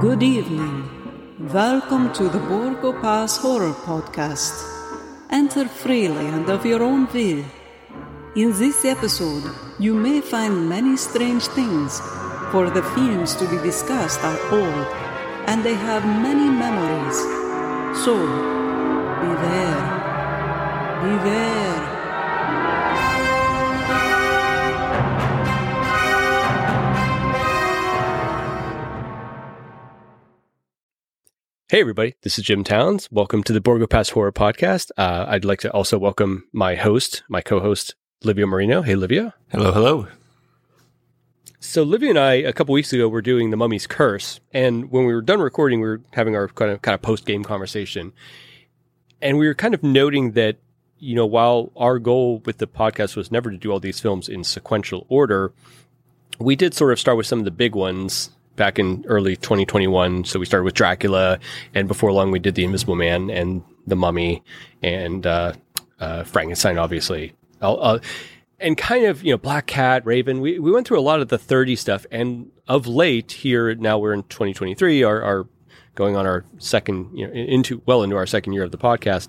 Good evening. Welcome to the Borgo Pass Horror Podcast. Enter freely and of your own will. In this episode, you may find many strange things, for the films to be discussed are old, and they have many memories. So, beware. Beware. Hey everybody, this is Jim Towns. Welcome to the Borgo Pass Horror Podcast. I'd like to also welcome my co-host, Livio Marino. Hey, Livio. Hello, hello. So Livio and I, a couple weeks ago, were doing The Mummy's Curse, and when we were done recording, we were having our kind of post-game conversation, and we were kind of noting that, you know, while our goal with the podcast was never to do all these films in sequential order, we did sort of start with some of the big ones back in early 2021. So we started with Dracula, and before long we did The Invisible Man and The Mummy and Frankenstein, obviously. And kind of, you know, Black Cat, Raven. We went through a lot of the 30 stuff, and of late here, now we're in 2023, are going on our second, you know, into our second year of the podcast.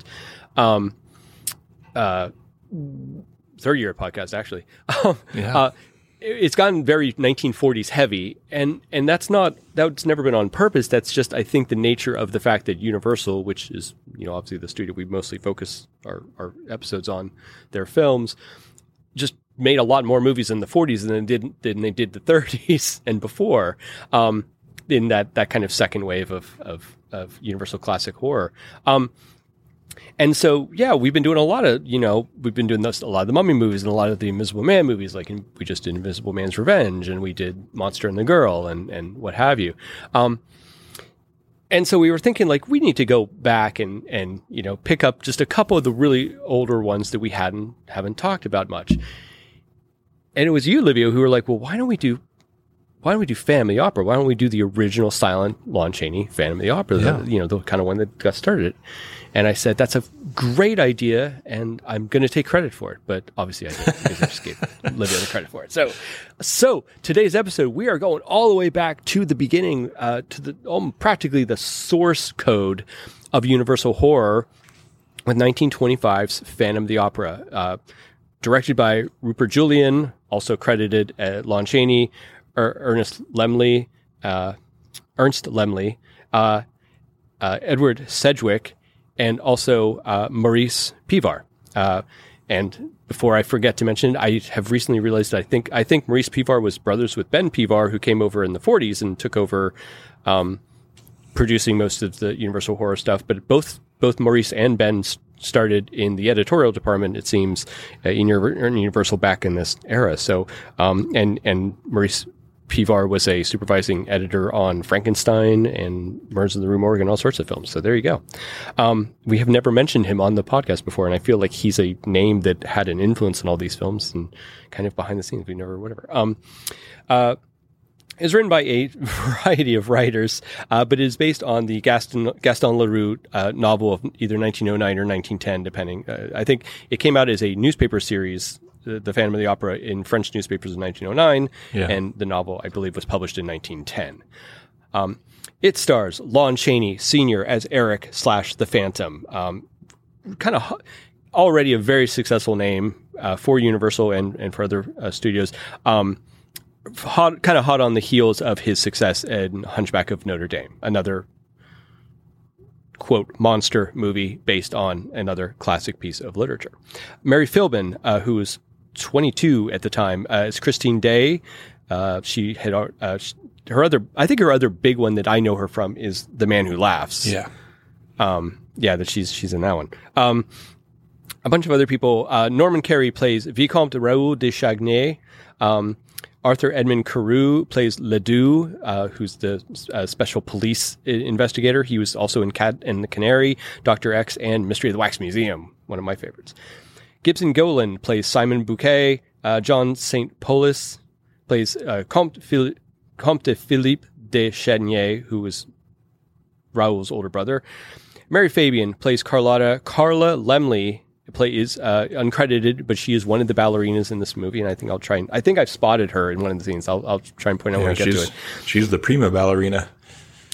Third year of podcast, actually. It's gotten very 1940s heavy, and that's never been on purpose. That's just, I think, the nature of the fact that Universal, which is, you know, obviously the studio we mostly focus our episodes on, their films, just made a lot more movies in the 40s than they did the 30s and before, in that kind of second wave of Universal classic horror. And so, yeah, we've been doing a lot of the Mummy movies and a lot of the Invisible Man movies. Like we just did Invisible Man's Revenge, and we did Monster and the Girl, and what have you. And so we were thinking, like, we need to go back and you know, pick up just a couple of the really older ones that we haven't talked about much. And it was you, Livio, who were like, well, why don't we do Phantom of the Opera? Why don't we do the original silent Lon Chaney Phantom of the Opera? Yeah. The kind of one that got started it. And I said, that's a great idea, and I'm going to take credit for it. But obviously I didn't, because I just gave Livio the credit for it. So today's episode, we are going all the way back to the beginning, to practically the source code of Universal Horror with 1925's Phantom of the Opera, directed by Rupert Julian, also credited Lon Chaney, Ernest Lemley, Edward Sedgwick, and also Maurice Pivar. And before I forget to mention, I have recently realized that I think Maurice Pivar was brothers with Ben Pivar, who came over in the 40s and took over producing most of the Universal Horror stuff. But both Maurice and Ben started in the editorial department, it seems, in Universal back in this era. So, and Maurice Pivar was a supervising editor on Frankenstein and Murders in the Rue Morgue and all sorts of films. So there you go. We have never mentioned him on the podcast before, and I feel like he's a name that had an influence in all these films and kind of behind the scenes. We never, whatever. It's written by a variety of writers, but it is based on the Gaston Leroux novel of either 1909 or 1910, depending. I think it came out as a newspaper series, The Phantom of the Opera, in French newspapers in 1909, and the novel, I believe, was published in 1910. It stars Lon Chaney Sr. as Eric / the Phantom. Kind of already a very successful name for Universal and for other studios. Kind of hot on the heels of his success in Hunchback of Notre Dame, another quote monster movie based on another classic piece of literature. Mary Philbin, who was 22 at the time, is Christine Day. She had her other big one that I know her from is The Man Who Laughs. Yeah. That she's in that one. A bunch of other people. Norman Carey plays Vicomte Raoul de Chagny. Arthur Edmund Carew plays Ledoux, who's the special police investigator. He was also in Cat and the Canary, Dr. X, and Mystery of the Wax Museum, one of my favorites. Gibson Golan plays Simon Bouquet. John St. Polis plays Comte Philippe de Chagny, who was Raoul's older brother. Mary Fabian plays Carla Lemley, is uncredited, but she is one of the ballerinas in this movie, and I think I've spotted her in one of the scenes. I'll try and point out when I get to it. She's the prima ballerina.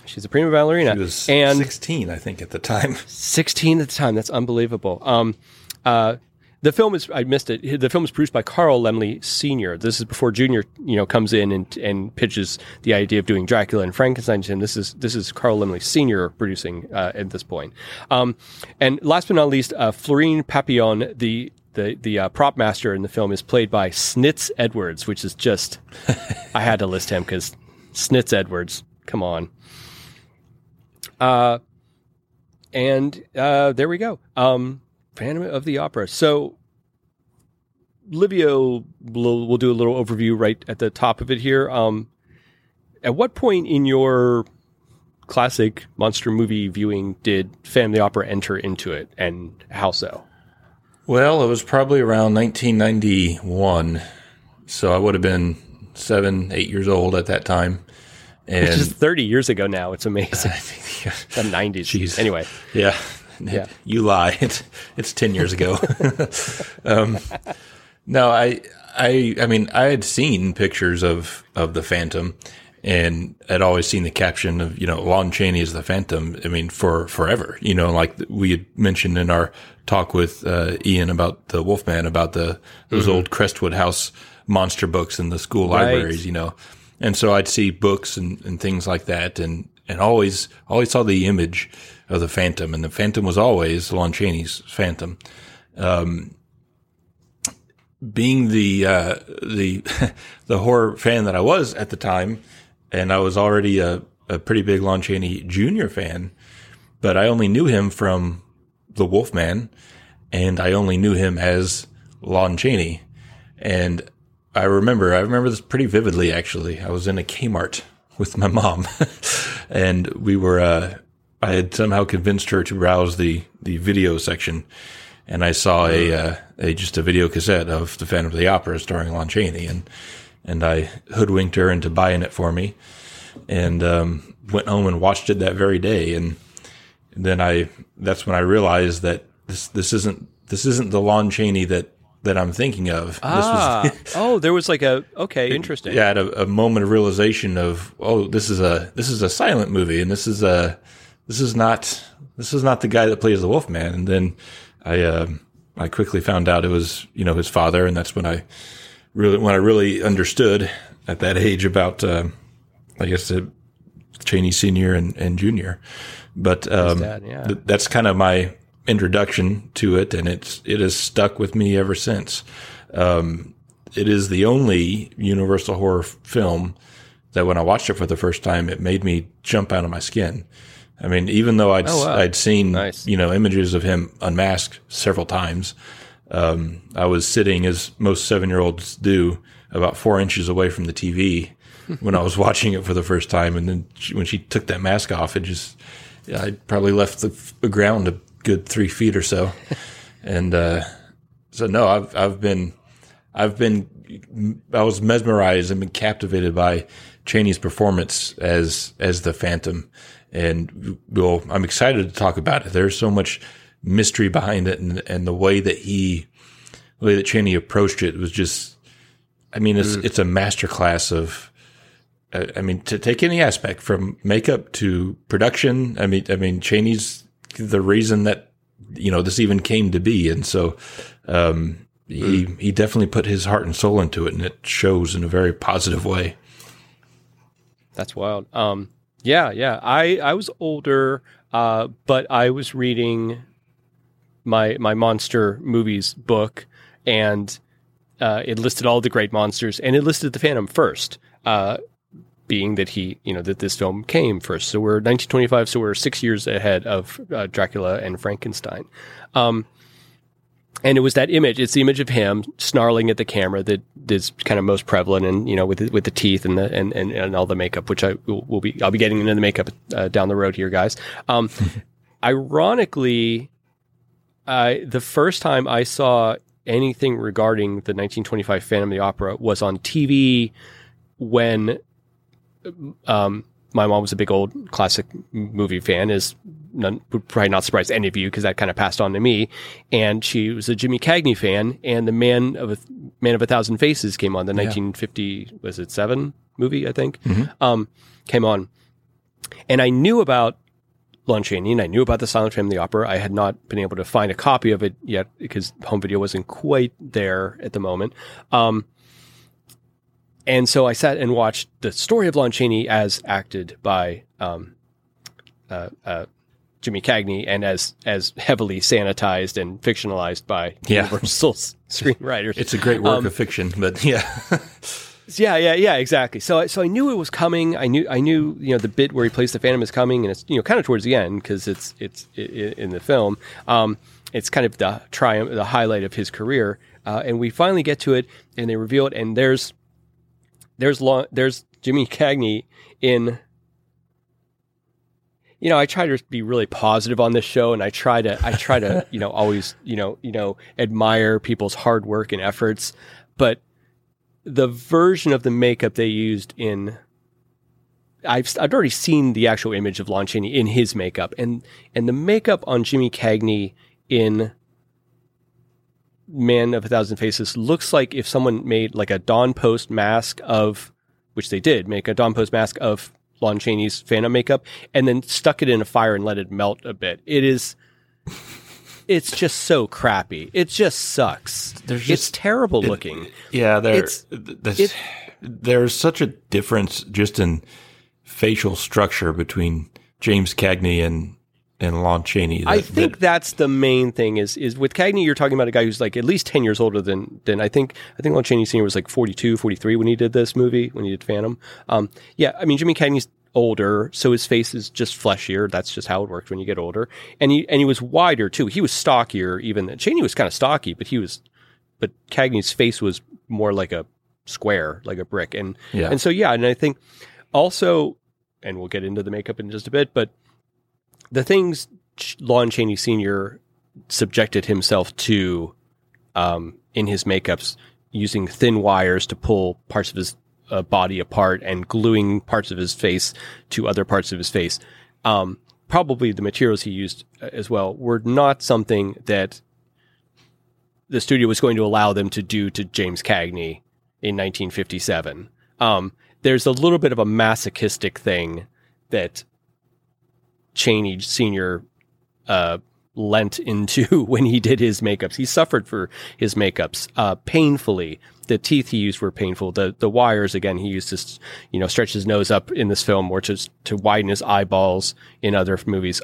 She's a prima ballerina. She was 16, I think, at the time. 16 at the time. That's unbelievable. The film is, I missed it. The film is produced by Carl Laemmle Sr. This is before Jr., comes in and pitches the idea of doing Dracula and Frankenstein to him. This is Carl Laemmle Sr. producing at this point. And last but not least, Florine Papillon, the prop master in the film, is played by Snitz Edwards, which is just, I had to list him because Snitz Edwards, come on. And there we go. Phantom of the Opera. So Livio will do a little overview right at the top of it here. At what point in your classic monster movie viewing did Phantom of the Opera enter into it, and how so? Well, it was probably around 1991, so I would have been 7, 8 years old at that time. And which is 30 years ago now. It's amazing. The 90s. Jeez. Anyway. Yeah. You lie. It's 10 years ago. No, I mean, I had seen pictures of the Phantom, and I'd always seen the caption of, Lon Chaney as the Phantom. I mean, for forever, like we had mentioned in our talk with Ian about the Wolfman, about those old Crestwood House monster books in the school libraries, And so I'd see books and things like that, and always saw the image of the Phantom, and the Phantom was always Lon Chaney's Phantom. Being the the horror fan that I was at the time, and I was already a pretty big Lon Chaney Jr. fan, but I only knew him from the Wolfman, and I only knew him as Lon Chaney, and I remember this pretty vividly, actually. I was in a Kmart with my mom, and we were, I had somehow convinced her to browse the video section, and I saw just a video cassette of The Phantom of the Opera starring Lon Chaney, and I hoodwinked her into buying it for me, and went home and watched it that very day, and then that's when I realized that this isn't the Lon Chaney that I'm thinking of. There was interesting. Yeah, I had a moment of realization of, this is a silent movie, and this is not the guy that plays the Wolfman. And then I quickly found out it was, his father, and that's when I really understood at that age about, I guess, Chaney Sr. and Jr. But dad, yeah. That's kind of my introduction to it, and it has stuck with me ever since. It is the only Universal horror film that when I watched it for the first time, it made me jump out of my skin. I mean, even though I'd seen, nice. Images of him unmasked several times, I was sitting, as most 7-year-olds do, about 4 inches away from the TV when I was watching it for the first time. And then when she took that mask off, I probably left the ground a good 3 feet or so. And, so no, I was mesmerized and been captivated by Chaney's performance as the Phantom. And I'm excited to talk about it. There's so much mystery behind it, and the way that Chaney approached it was just, it's a masterclass of, to take any aspect from makeup to production. Chaney's the reason that, this even came to be. And so, he definitely put his heart and soul into it, and it shows in a very positive way. That's wild. Yeah. I was older, but I was reading my monster movies book, and it listed all the great monsters, and it listed the Phantom first, being that that this film came first. So we're 1925, so we're 6 years ahead of Dracula and Frankenstein. And it was that image. It's the image of him snarling at the camera that is kind of most prevalent, and with the teeth and all the makeup, which I'll be getting into the makeup down the road here, guys. Ironically, the first time I saw anything regarding the 1925 Phantom of the Opera was on TV when my mom was a big old classic movie fan, would probably not surprise any of you because that kind of passed on to me. And she was a Jimmy Cagney fan, and the Man of a Thousand Faces came on, the 1950, was it 7 movie, I think, came on. And I knew about Lon Chaney, and I knew about the Silent Phantom of the Opera. I had not been able to find a copy of it yet because home video wasn't quite there at the moment. And so I sat and watched the story of Lon Chaney as acted by Jimmy Cagney and as heavily sanitized and fictionalized by Universal's screenwriters. It's a great work of fiction, but yeah. Yeah, exactly. So I knew it was coming. I knew the bit where he plays the Phantom is coming, and it's kind of towards the end because it's in the film. It's kind of the triumph, the highlight of his career, and we finally get to it, and they reveal it, and there's Jimmy Cagney in. I try to be really positive on this show, and I try to always admire people's hard work and efforts, but the version of the makeup they used I've already seen the actual image of Lon Chaney in his makeup, and the makeup on Jimmy Cagney in Man of a Thousand Faces looks like if someone made like a Dawn Post mask which they did make a Dawn Post mask of Lon Chaney's Phantom makeup, and then stuck it in a fire and let it melt a bit. It's just so crappy. It just sucks. It's terrible looking. Yeah, there's such a difference just in facial structure between James Cagney and Lon Chaney. I think that's the main thing is with Cagney, you're talking about a guy who's like at least 10 years older than I think Lon Chaney Sr. was like 42, 43 when he did this movie, when he did Phantom. Jimmy Cagney's older, so his face is just fleshier. That's just how it works when you get older. And he was wider too. He was stockier even. Chaney was kind of stocky, but Cagney's face was more like a square, like a brick. And I think also, and we'll get into the makeup in just a bit, but the things Lon Chaney Sr. subjected himself to in his makeups, using thin wires to pull parts of his body apart and gluing parts of his face to other parts of his face. Probably the materials he used as well were not something that the studio was going to allow them to do to James Cagney in 1957. There's a little bit of a masochistic thing that Chaney Sr. Lent into when he did his makeups. He suffered for his makeups painfully. The teeth he used were painful. The wires, again, he used to stretch his nose up in this film or to widen his eyeballs in other movies.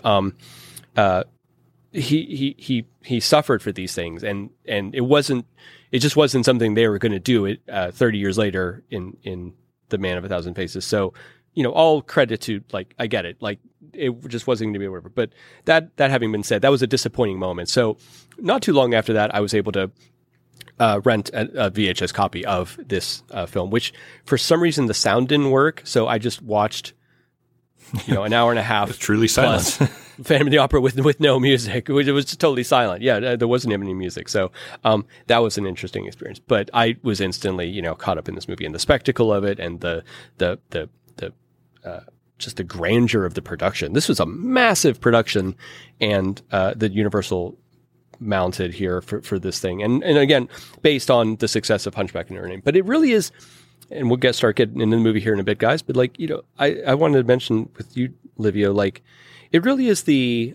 He suffered for these things, and it just wasn't something they were going to do 30 years later in The Man of a Thousand Faces. So, all credit to, like, I get it. Like, it just wasn't going to be whatever. But that having been said, that was a disappointing moment. So not too long after that, I was able to rent a VHS copy of this film, which for some reason the sound didn't work. So I just watched, an hour and a half. It's truly silent. Phantom of the Opera with no music. It was just totally silent. Yeah, there wasn't any music. So that was an interesting experience. But I was instantly, caught up in this movie and the spectacle of it and the just the grandeur of the production. This was a massive production, and that Universal mounted here for this thing. And again, based on the success of Hunchback of Notre Dame. But it really is, and we'll start getting into the movie here in a bit, guys. But I wanted to mention with you, Livio, it really is the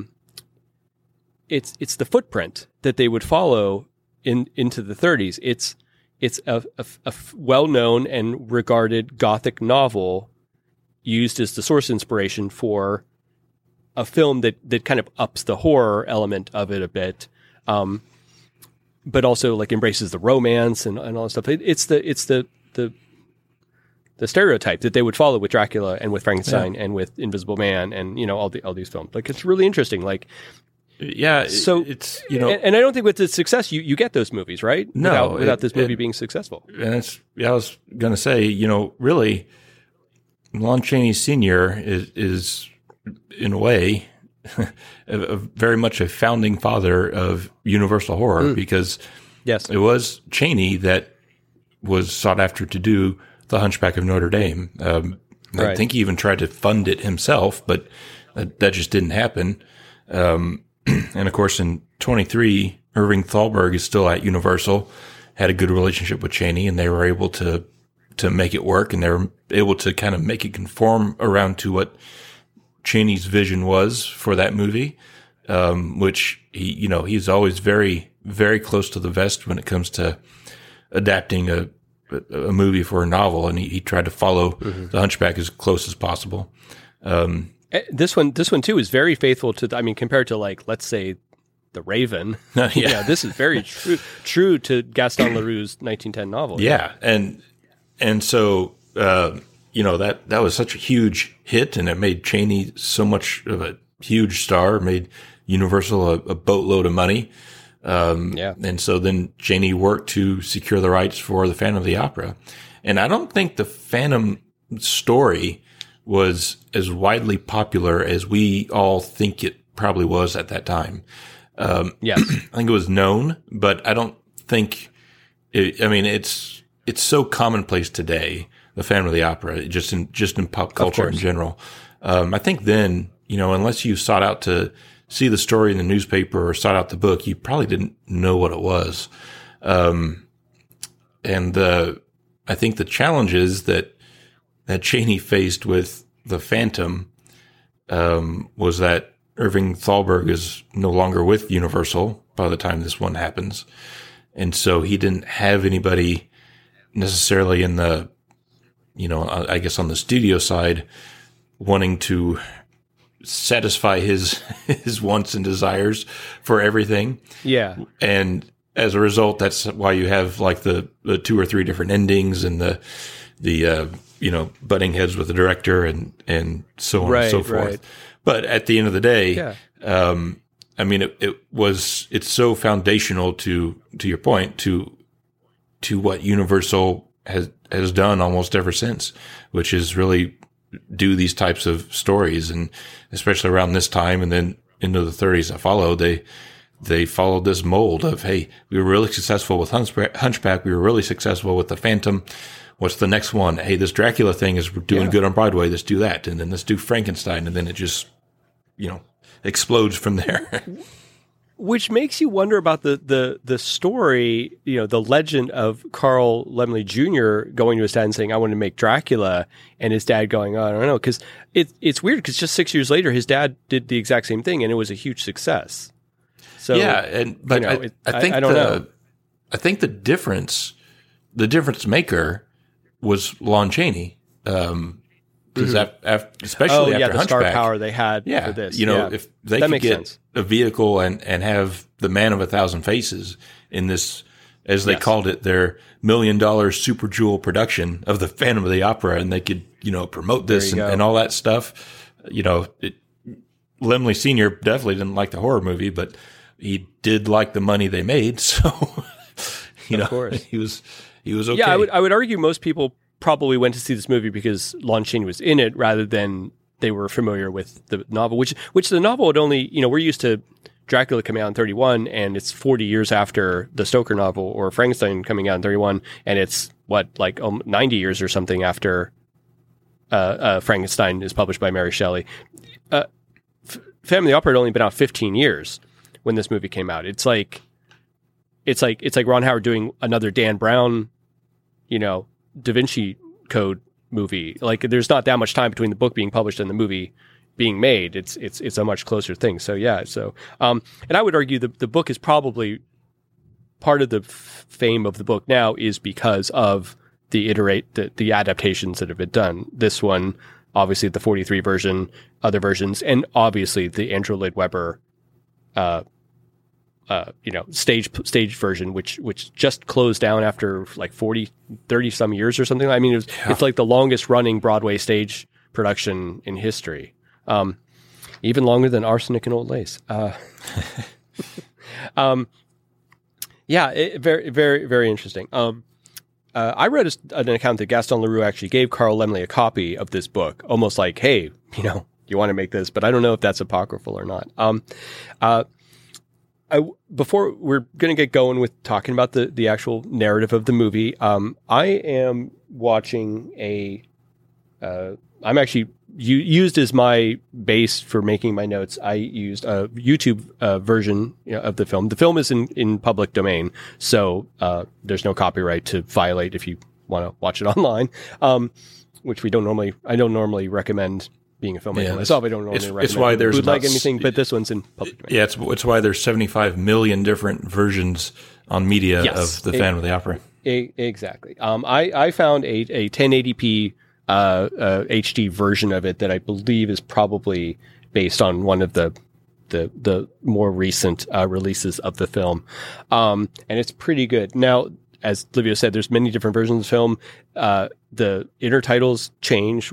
it's the footprint that they would follow into the 30s. It's a well-known and regarded Gothic novel used as the source inspiration for a film that kind of ups the horror element of it a bit, but also embraces the romance and all that stuff. It's the stereotype that they would follow with Dracula and with Frankenstein and with Invisible Man and all these films. It's really interesting. So it's and I don't think with the success you get those movies, right? No, without this movie being successful. And I was going to say, really, Lon Chaney Sr. is in a way very much a founding father of Universal horror because it was Chaney that was sought after to do The Hunchback of Notre Dame. I think he even tried to fund it himself, but that just didn't happen. And of course, in 23, Irving Thalberg is still at Universal, had a good relationship with Chaney, and they were able to to make it work, and they were able to kind of make it conform around to what Chaney's vision was for that movie, which he's always very, very close to the vest when it comes to adapting a movie for a novel, and he tried to follow The Hunchback as close as possible. This one too is very faithful to. Compared to let's say The Raven. Yeah, this is very true to Gaston Leroux's 1910 novel. Yeah, and so that was such a huge hit, and it made Chaney so much of a huge star, made Universal a boatload of money. And so then Chaney worked to secure the rights for the Phantom of the Opera. And I don't think the Phantom story was as widely popular as we all think it probably was at that time. Yes. I think it was known, but I don't think it's so commonplace today, the Phantom of the Opera, just in pop culture in general. I think then, unless you sought out to see the story in the newspaper or sought out the book, you probably didn't know what it was. I think the challenges that Chaney faced with the Phantom was that Irving Thalberg is no longer with Universal by the time this one happens. And so he didn't have anybody necessarily in the, I guess on the studio side wanting to satisfy his wants and desires for everything. Yeah. And as a result, that's why you have like the 2 or 3 different endings and the butting heads with the director and so on and so forth. Right. But at the end of the day, it's so foundational to your point, to what Universal has done almost ever since, which is really do these types of stories. And especially around this time and then into the 30s that followed, they followed this mold of, hey, we were really successful with Hunchback. We were really successful with the Phantom. What's the next one? Hey, this Dracula thing is doing good on Broadway. Let's do that. And then let's do Frankenstein. And then it just, explodes from there. Which makes you wonder about the story, the legend of Carl Laemmle Jr. going to his dad and saying, I want to make Dracula, and his dad going, oh, I don't know, because it's weird because just 6 years later, his dad did the exact same thing, and it was a huge success. So I don't know. I think the difference maker was Lon Chaney. Because especially after the Hunchback, star power they had for this. If they could get a vehicle and have the Man of 1,000 Faces in this, as they called it, their $1 million super jewel production of the Phantom of the Opera, and they could, promote this and all that stuff. Laemmle Sr. definitely didn't like the horror movie, but he did like the money they made. So, of course. he was okay. Yeah, I would argue most people probably went to see this movie because Lon Chaney was in it rather than they were familiar with the novel, which the novel had only, we're used to Dracula coming out in 31 and it's 40 years after the Stoker novel, or Frankenstein coming out in 31 and it's 90 years or something after Frankenstein is published by Mary Shelley. Phantom of the Opera had only been out 15 years when this movie came out. It's like Ron Howard doing another Dan Brown, Da Vinci Code movie. Like, there's not that much time between the book being published and the movie being made. It's a much closer thing. So yeah. So and I would argue the book is probably part of the fame of the book now is because of the adaptations that have been done. This one, obviously the 43 version, other versions, and obviously the Andrew Lloyd Webber stage version, which just closed down after 30 some years or something. I mean, it's like the longest running Broadway stage production in history. Even longer than Arsenic and Old Lace. Very, very, very interesting. I read an account that Gaston Leroux actually gave Carl Laemmle a copy of this book, almost like, hey, you want to make this, but I don't know if that's apocryphal or not. Before we're going to get going with talking about the actual narrative of the movie, I am watching I'm actually used as my base for making my notes. I used a YouTube version of the film. The film is in public domain, so there's no copyright to violate if you want to watch it online, which I don't normally recommend. Being a filmmaker myself, I don't normally recommend it's why there's bootleg anything, but this one's in public domain. Yeah, it's why there's 75 million different versions on media of the Phantom of the Opera. Exactly. I found a 1080p HD version of it that I believe is probably based on one of the more recent releases of the film, and it's pretty good. Now, as Livio said, there's many different versions of the film. The intertitles change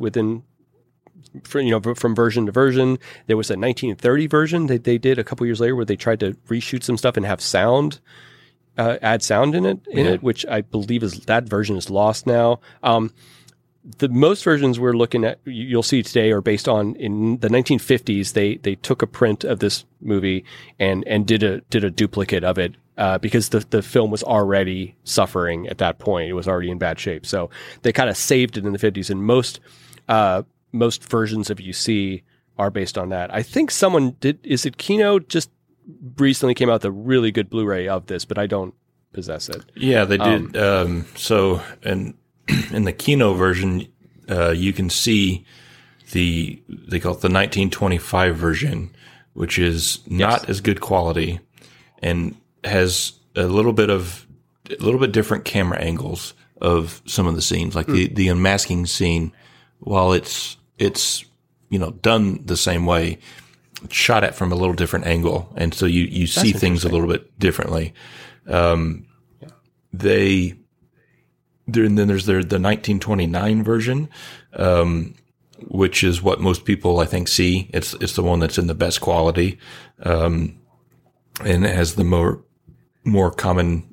from version to version. There was a 1930 version that they did a couple years later where they tried to reshoot some stuff and have sound, add sound in it, which I believe that version is lost now. The most versions we're looking at, you'll see today, are based on in the 1950s. They took a print of this movie and did a duplicate of it. Because the film was already suffering at that point. It was already in bad shape. So they kind of saved it in the 50s, and most versions of UC are based on that. I think someone is it Kino just recently came out with a really good Blu-ray of this, but I don't possess it. Yeah, they did. So in the Kino version, you can see they call it the 1925 version, which is not as good quality and has a little bit different camera angles of some of the scenes, like the unmasking scene. While it's done the same way, it's shot at from a little different angle, and so you see things a little bit differently. And then there's the 1929 version, which is what most people I think see. It's the one that's in the best quality, and it has the more common.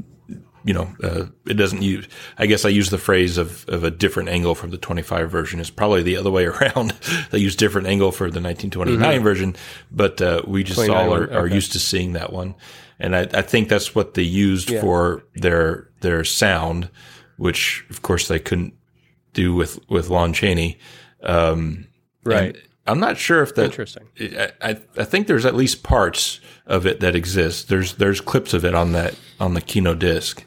It doesn't use, I guess I use the phrase of a different angle from the 25 version. It's probably the other way around. They use different angle for the 1929 version, but we just all are used to seeing that one. And I think that's what they used for their sound, which of course they couldn't do with Lon Chaney. Right. I'm not sure if that. Interesting. I think there's at least parts of it that exist. There's clips of it on the Kino disc.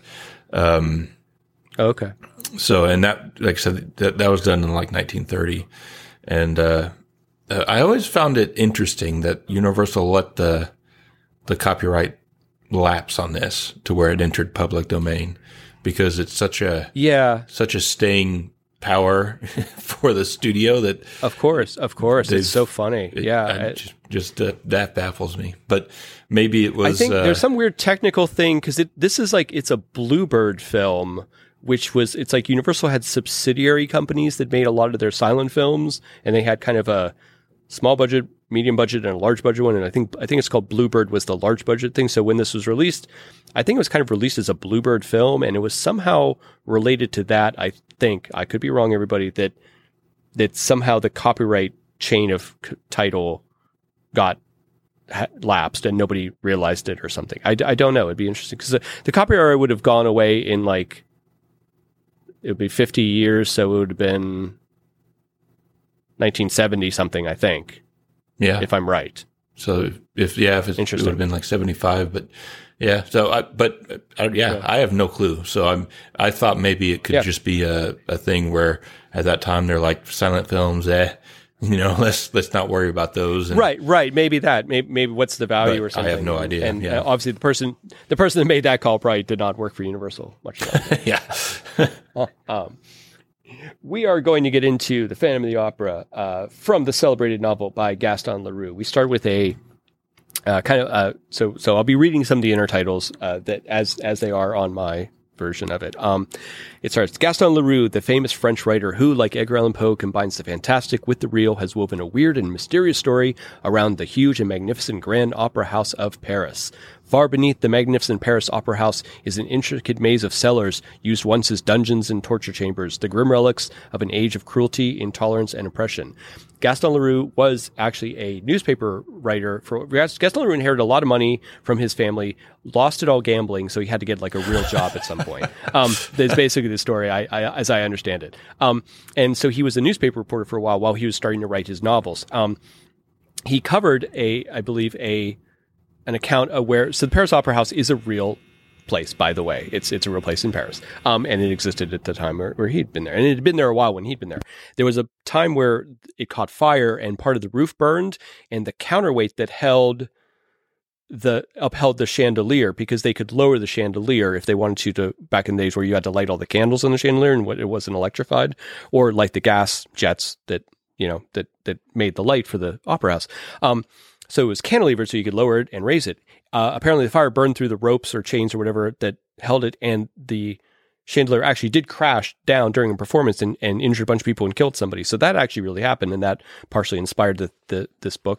Okay. So, and that, like I said, that was done in like 1930, and I always found it interesting that Universal let the copyright lapse on this to where it entered public domain, because it's such a staying power for the studio that of course it's so funny. That baffles me, but maybe it was. I think there's some weird technical thing, because it's a Bluebird film, it's like Universal had subsidiary companies that made a lot of their silent films, and they had kind of a small budget, medium budget, and a large budget one. And I think it's called Bluebird was the large budget thing. So when this was released, I think it was kind of released as a Bluebird film, and it was somehow related to that. I think, I could be wrong, everybody, that somehow the copyright chain of title got lapsed and nobody realized it or something. I don't know. It'd be interesting, because the copyright would have gone away in it would be 50 years. So it would have been 1970 something, I think. Yeah. If I'm right. So if it would have been like 75, but yeah. So I have no clue. So I thought maybe it could just be a thing where at that time they're like, silent films, let's not worry about those. And, right. Maybe that. Maybe what's the value or something. I have no idea. And obviously the person that made that call probably did not work for Universal much longer. Yeah. We are going to get into the Phantom of the Opera from the celebrated novel by Gaston Leroux. We start with a so I'll be reading some of the intertitles that as they are on my version of it. It starts, Gaston Leroux, the famous French writer who, like Edgar Allan Poe, combines the fantastic with the real, has woven a weird and mysterious story around the huge and magnificent Grand Opera House of Paris. Far beneath the magnificent Paris Opera House is an intricate maze of cellars used once as dungeons and torture chambers, the grim relics of an age of cruelty, intolerance, and oppression. Gaston Leroux was actually a newspaper writer. Gaston Leroux inherited a lot of money from his family, lost it all gambling, so he had to get like a real job at some point. That's basically the story, as I understand it. And so he was a newspaper reporter for a while he was starting to write his novels. He covered an account of the Paris Opera House is a real place, by the way. It's a real place in Paris. And it existed at the time where he'd been there. And it had been there a while when he'd been there. There was a time where it caught fire and part of the roof burned, and the counterweight that upheld the chandelier, because they could lower the chandelier if they wanted to back in the days where you had to light all the candles in the chandelier and it wasn't electrified, or light the gas jets that made the light for the opera house. So it was cantilevered so you could lower it and raise it. Apparently the fire burned through the ropes or chains or whatever that held it, and the chandelier actually did crash down during a performance and injured a bunch of people and killed somebody. So that actually really happened, and that partially inspired this book.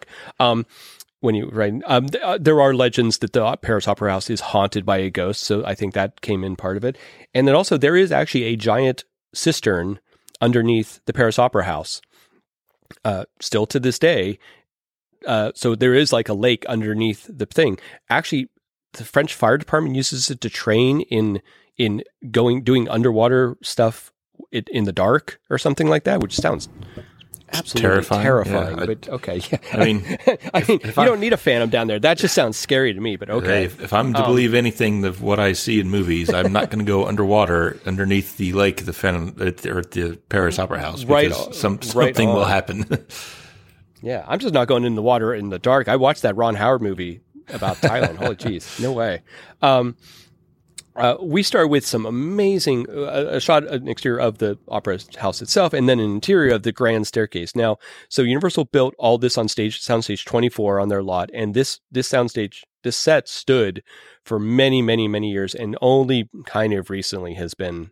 There are legends that the Paris Opera House is haunted by a ghost, so I think that came in part of it. And then also there is actually a giant cistern underneath the Paris Opera House, still to this day. So there is like a lake underneath the thing. Actually, the French fire department uses it to train in doing underwater stuff in the dark or something like that, which sounds absolutely terrifying. Yeah, but okay, yeah. I mean, you don't need a phantom down there. That just sounds scary to me. But okay, if I'm to believe anything of what I see in movies, I'm not going to go underwater underneath the lake, the Phantom, or the Paris Opera House, because something will happen. Yeah, I'm just not going in the water in the dark. I watched that Ron Howard movie about Thailand. Holy jeez, no way. We start with some amazing a shot, an exterior of the opera house itself, and then an interior of the grand staircase. Now, so Universal built all this on Soundstage 24 on their lot, and this set stood for many, many, many years, and only kind of recently has been.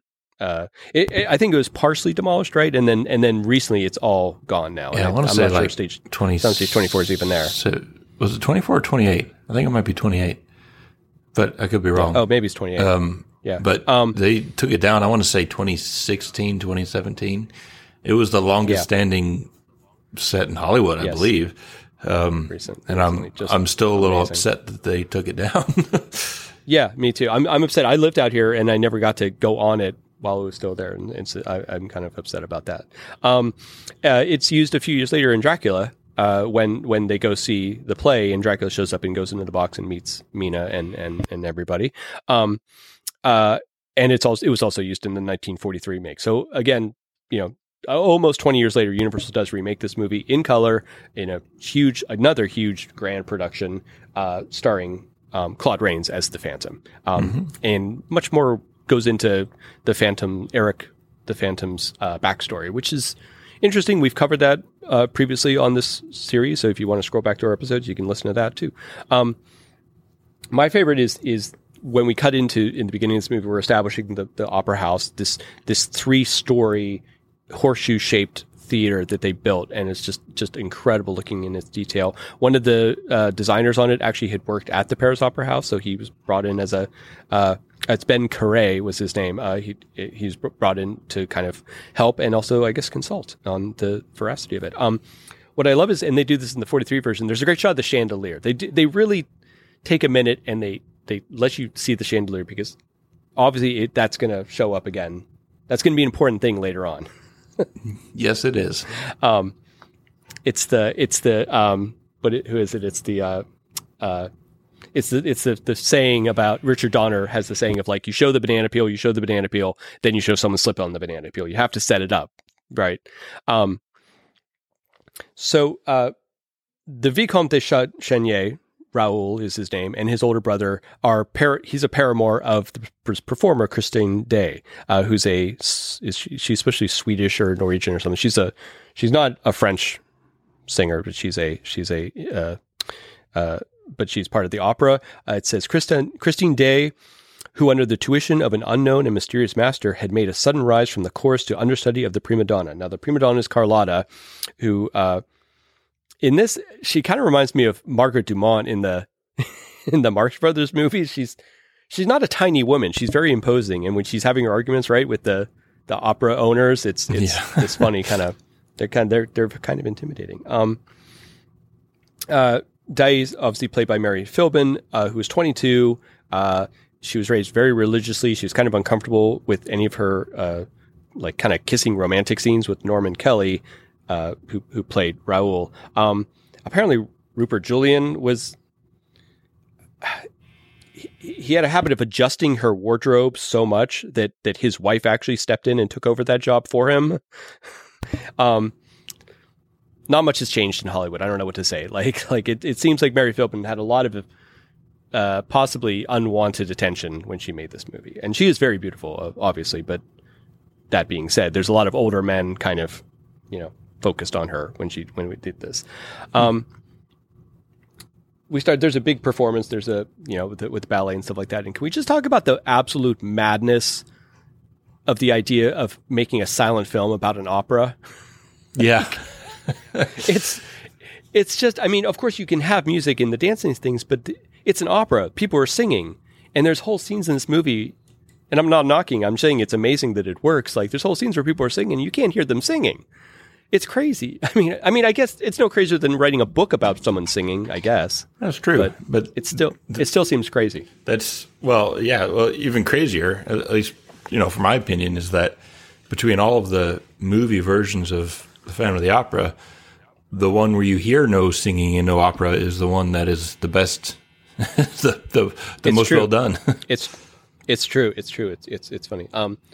I think it was partially demolished, right? And then recently it's all gone now. Yeah, I want to say like Soundstage 24 is even there. So was it 24 or 28? I think it might be 28. But I could be wrong. Oh, maybe it's 28. Yeah. But they took it down, I want to say 2016, 2017. It was the longest standing set in Hollywood, I believe. And I'm still a little upset that they took it down. Yeah, me too. I'm upset. I lived out here and I never got to go on it while it was still there. And so I'm kind of upset about that. It's used a few years later in Dracula. When they go see the play and Dracula shows up and goes into the box and meets Mina and everybody. And it was also used in the 1943 make. So again, almost 20 years later, Universal does remake this movie in color in another huge grand production, starring Claude Rains as the Phantom. And much more goes into the Phantom's backstory, which is interesting. We've covered that previously on this series, so if you want to scroll back to our episodes, you can listen to that too. My favorite is when we cut in the beginning of this movie, we're establishing the opera house, this 3-story horseshoe-shaped theater that they built, and it's just incredible looking in its detail. One of the designers on it actually had worked at the Paris Opera House, so he was brought in as it's Ben Carré was his name. He's brought in to kind of help and also, I guess, consult on the veracity of it. What I love is, and they do this in the 43 version, there's a great shot of the chandelier. They really take a minute and they let you see the chandelier, because obviously that's going to show up again. That's going to be an important thing later on. Yes, it is. Who is it? It's the saying about Richard Donner has the saying of like, you show the banana peel, then you show someone slip on the banana peel. You have to set it up, right? So the Vicomte de Chenier, Raoul is his name, and his older brother he's a paramour of the performer Christine Day, who's she's especially Swedish or Norwegian or something. She's not a French singer, but she's part of the opera. It says Christine Day, who under the tuition of an unknown and mysterious master had made a sudden rise from the chorus to understudy of the prima donna. Now the prima donna is Carlotta, who in this, she kind of reminds me of Margaret Dumont in the Marx Brothers movies. She's not a tiny woman. She's very imposing, and when she's having her arguments right with the opera owners, it's this funny kind of they're kind of intimidating. Day is obviously played by Mary Philbin, who was 22. She was raised very religiously. She was kind of uncomfortable with any of her like kind of kissing romantic scenes with Norman Kelly, who played Raoul. Apparently Rupert Julian was he had a habit of adjusting her wardrobe so much that his wife actually stepped in and took over that job for him. Not much has changed in Hollywood. I don't know what to say. Like it seems like Mary Philbin had a lot of possibly unwanted attention when she made this movie, and she is very beautiful, obviously. But that being said, there's a lot of older men kind of, focused on her when we did this. There's a big performance. There's with ballet and stuff like that. And can we just talk about the absolute madness of the idea of making a silent film about an opera? Yeah. It's just, I mean, of course you can have music in the dancing things, but it's an opera. People are singing, and there's whole scenes in this movie, and I'm not knocking, I'm saying it's amazing that it works. Like, there's whole scenes where people are singing, and you can't hear them singing. It's crazy. I mean, I guess it's no crazier than writing a book about someone singing, I guess. That's true. But it still seems crazy. Even crazier, at least, from my opinion, is that between all of the movie versions of The Phantom of the Opera, the one where you hear no singing and no opera is the one that is the best, the most true. Well done. It's true. It's true. It's funny.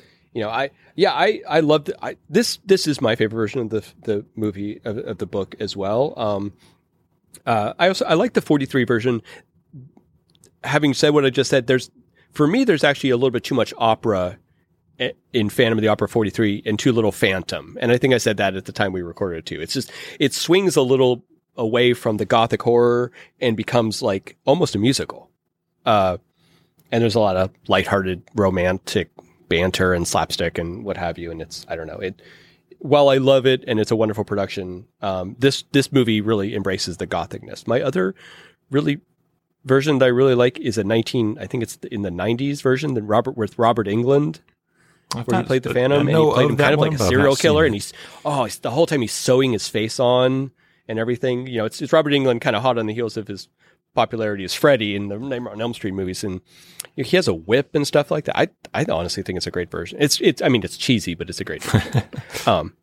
I loved it. This is my favorite version of the movie of the book as well. I like the 43 version. Having said what I just said, there's actually a little bit too much opera in Phantom of the Opera 43 and too little Phantom. And I think I said that at the time we recorded it too. It's just, it swings a little away from the gothic horror and becomes like almost a musical. And there's a lot of lighthearted romantic banter and slapstick and what have you. And I don't know, while I love it and it's a wonderful production, this movie really embraces the gothicness. My other version that I really like is I think it's in the 90s version with Robert Englund, where he played the Phantom, and he played him kind of like a serial killer, and he's the whole time he's sewing his face on and everything. It's Robert Englund kind of hot on the heels of his popularity as Freddy in the Nightmare on Elm Street movies, and he has a whip and stuff like that. I honestly think it's a great version. It's cheesy, but it's a great version.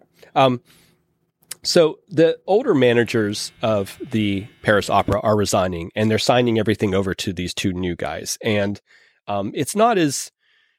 So the older managers of the Paris Opera are resigning, and they're signing everything over to these two new guys, and it's not as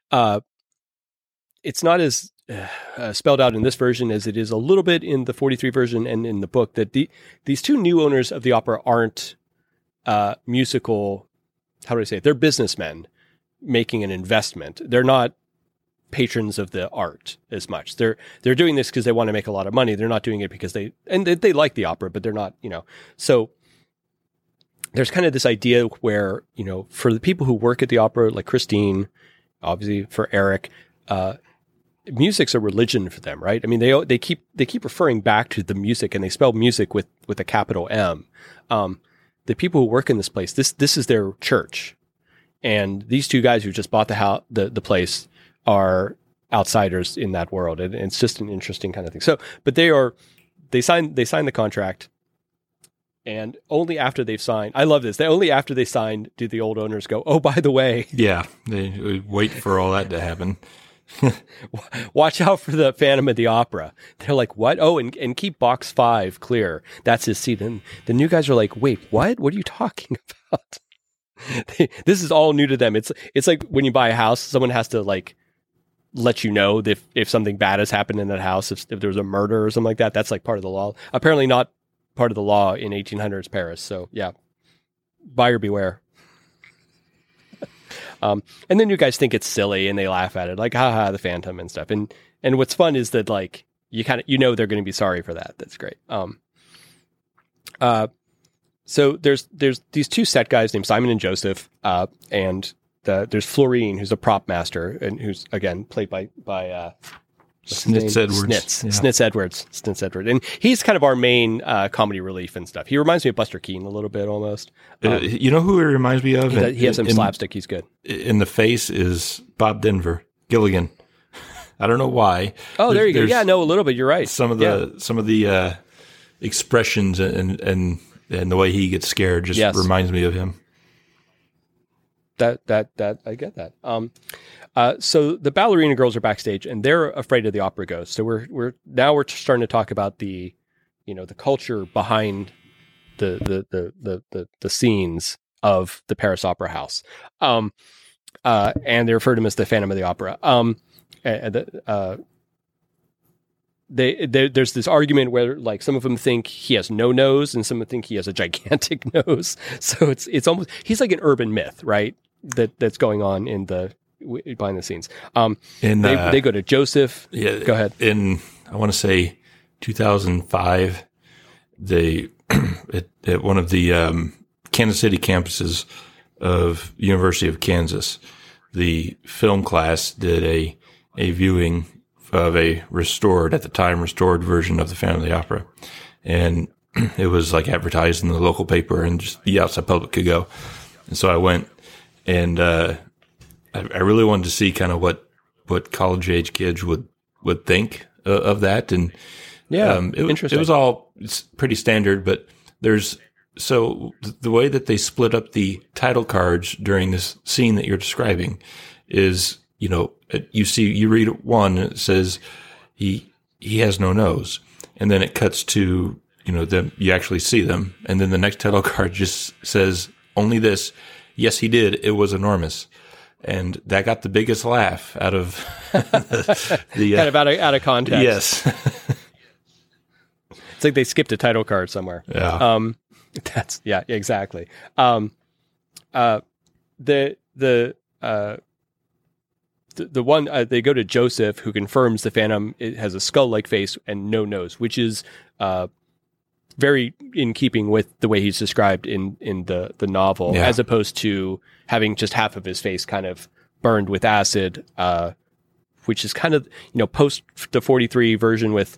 spelled out in this version as it is a little bit in the 43 version and in the book, that these two new owners of the opera aren't musical, how do I say it? They're businessmen making an investment. They're not patrons of the art as much. They're doing this because they want to make a lot of money. They're not doing it because they like the opera, but they're not, so there's kind of this idea where, for the people who work at the opera, like Christine, obviously for Eric, music's a religion for them, right? I mean, they keep referring back to the music, and they spell music with a capital M. The people who work in this place, this is their church, and these two guys who just bought the place are outsiders in that world, and it's just an interesting kind of thing. So, but they signed the contract, and only after they've signed, I love this. Only after they signed do the old owners go, "Oh, by the way," yeah, they wait for all that to happen. Watch out for the Phantom of the Opera. They're like, what? Oh, and keep box 5 clear. That's his seat. And the new guys are like, wait, what? What are you talking about? This is all new to them. It's like when you buy a house, someone has to like let you know if something bad has happened in that house, if there was a murder or something like that. That's like part of the law. Apparently not part of the law in 1800s Paris. So yeah, buyer beware. And then you guys think it's silly and they laugh at it, like, haha, the Phantom and stuff. And what's fun is that, like, you kind of, they're going to be sorry for that. That's great. So there's these two set guys named Simon and Joseph, and there's Florine, who's a prop master, and who's again played by Snitz Edwards. Snitz Edwards. And he's kind of our main comedy relief and stuff. He reminds me of Buster Keaton a little bit almost. You know who he reminds me of? He has some slapstick. He's good. In the face is Bob Denver, Gilligan. I don't know why. Oh, there you go. Yeah, no, a little bit. You're right. Some of the expressions and the way he gets scared just reminds me of him. That I get that. So the ballerina girls are backstage, and they're afraid of the opera ghost. So we're starting to talk about the culture behind the scenes. of the Paris Opera House. And they refer to him as the Phantom of the Opera. There's this argument where like some of them think he has no nose and some of them think he has a gigantic nose. So it's almost, he's like an urban myth, right? That's going on in the behind the scenes. They go to Joseph. Yeah, go ahead. In, I want to say 2005, they at one of the Kansas City campuses of University of Kansas, the film class did a viewing of a restored version of the Phantom of the Opera. And it was like advertised in the local paper and just the outside public could go. And so I went and, I really wanted to see kind of what college age kids would think of that. And, interesting. It was it's pretty standard, but so the way that they split up the title cards during this scene that you're describing is, you read one, it says he has no nose. And then it cuts to, you actually see them. And then the next title card just says only this. Yes, he did. It was enormous. And that got the biggest laugh out of the kind of out of context. Yes. It's like they skipped a title card somewhere. Yeah. Exactly. The one they go to Joseph, who confirms the Phantom has a skull-like face and no nose, which is very in keeping with the way he's described in the novel, as opposed to having just half of his face kind of burned with acid, which is kind of post the 43 version with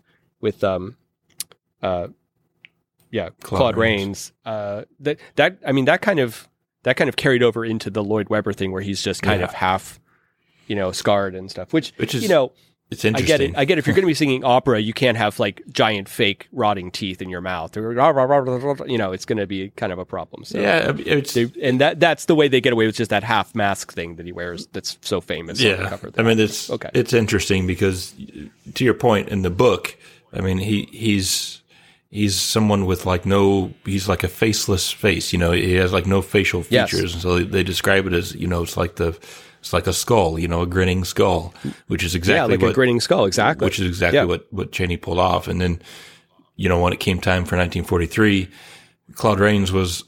Claude Rains. That kind of carried over into the Lloyd Webber thing, where he's just kind of half scarred and stuff, which is, it's interesting. I get it. If you're going to be singing opera, you can't have like giant fake rotting teeth in your mouth. It's going to be kind of a problem. So that's the way they get away with just that half mask thing that he wears. That's so famous. Yeah. It's interesting because to your point in the book, I mean, he's someone with he's like a faceless face, he has like no facial features. Yes. And so they describe it as, it's like a skull, a grinning skull, which is exactly a grinning skull, exactly. Which is exactly what Chaney pulled off. And then, when it came time for 1943, Claude Rains was,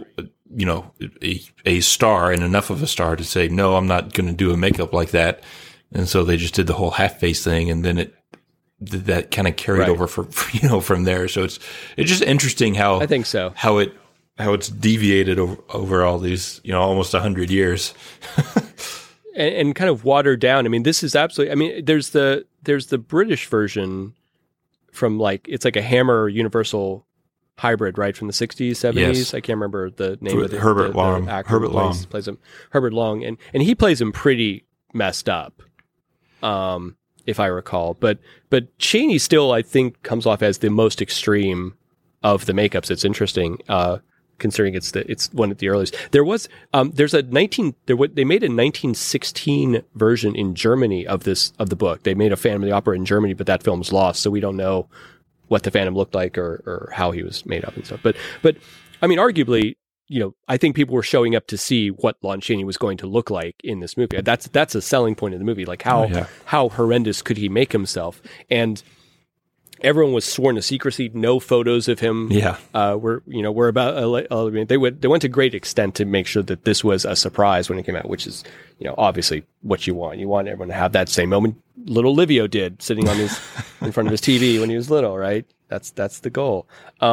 a star and enough of a star to say, no, I'm not going to do a makeup like that. And so they just did the whole half face thing, and then that kind of carried over from there. So it's just interesting how I think so. How it's deviated over all these, almost 100 years. and kind of watered down. I mean, this is absolutely, I mean, there's the British version from it's like a Hammer Universal hybrid, right? From the 60s, 70s. Yes. I can't remember the name of Herbert Long. The actor Herbert Long plays him. Herbert Long. And he plays him pretty messed up. If I recall, but Chaney still, I think, comes off as the most extreme of the makeups. It's interesting, considering it's one of the earliest. There was they made a 1916 version in Germany of the book. They made a Phantom of the Opera in Germany, but that film's lost, so we don't know what the Phantom looked like or how he was made up and stuff. But I mean, arguably, I think people were showing up to see what Lon Chaney was going to look like in this movie. That's a selling point of the movie. Like how horrendous could he make himself? And everyone was sworn to secrecy. No photos of him. Were about. They went to great extent to make sure that this was a surprise when it came out, which is obviously what you want. You want everyone to have that same moment little Livio did, sitting on in front of his TV when he was little. Right. That's the goal.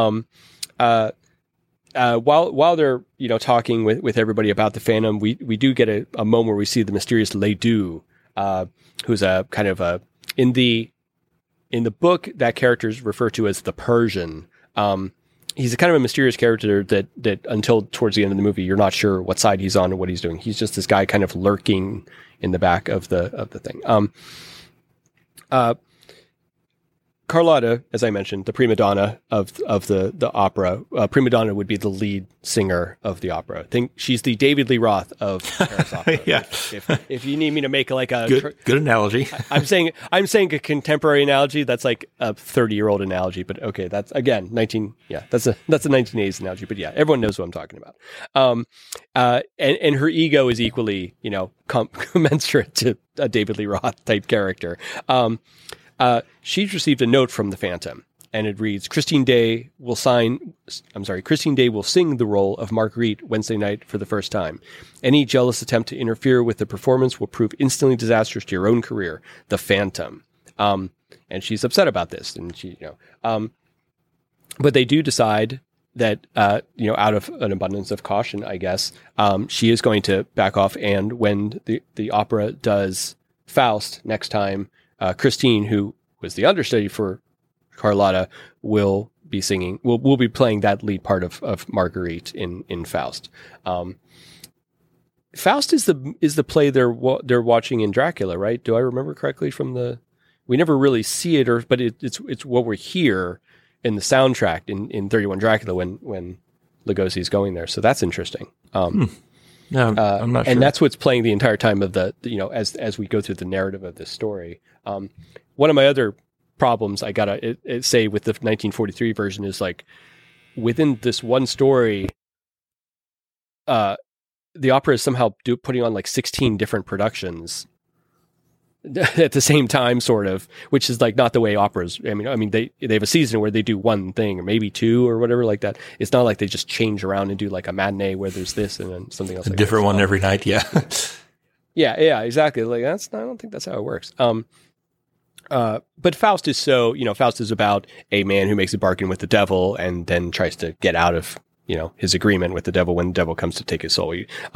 While they're talking with everybody about the Phantom, we do get a moment where we see the mysterious Ledoux, who's a kind of in the book that character is referred to as the Persian. He's a kind of a mysterious character that until towards the end of the movie you're not sure what side he's on or what he's doing. He's just this guy kind of lurking in the back of the thing. Carlotta, as I mentioned, the prima donna of the opera. Prima donna would be the lead singer of the opera. I think she's the David Lee Roth of Paris Opera. Yeah. If you need me to make like a good analogy. I'm saying a contemporary analogy. That's like a 30-year-old analogy, but okay, that's again 19. Yeah, that's a 1980s analogy. But yeah, everyone knows what I'm talking about. And her ego is equally, commensurate to a David Lee Roth type character. She's received a note from the Phantom, and it reads, Christine Day will sing the role of Marguerite Wednesday night for the first time. Any jealous attempt to interfere with the performance will prove instantly disastrous to your own career. The Phantom. And she's upset about this, and but they do decide that, out of an abundance of caution, I guess, she is going to back off. And when the opera does Faust next time, Christine, who was the understudy for Carlotta, will be singing. Will be playing that lead part of Marguerite in Faust. Faust is the play they're watching in Dracula, right? Do I remember correctly from the? We never really see it, but it's what we hear in the soundtrack in 31 Dracula when Lugosi's going there. So that's interesting. No, I'm not sure. And that's what's playing the entire time of as we go through the narrative of this story. One of my other problems I gotta say with the 1943 version is like within this one story, the opera is somehow putting on like 16 different productions at the same time, sort of, which is like not the way operas. I mean, they have a season where they do one thing or maybe two or whatever like that. It's not like they just change around and do like a matinee where there's this and then something else. A different one every night. Yeah. yeah, exactly. Like I don't think that's how it works. But Faust is Faust is about a man who makes a bargain with the devil and then tries to get out of, his agreement with the devil when the devil comes to take his soul.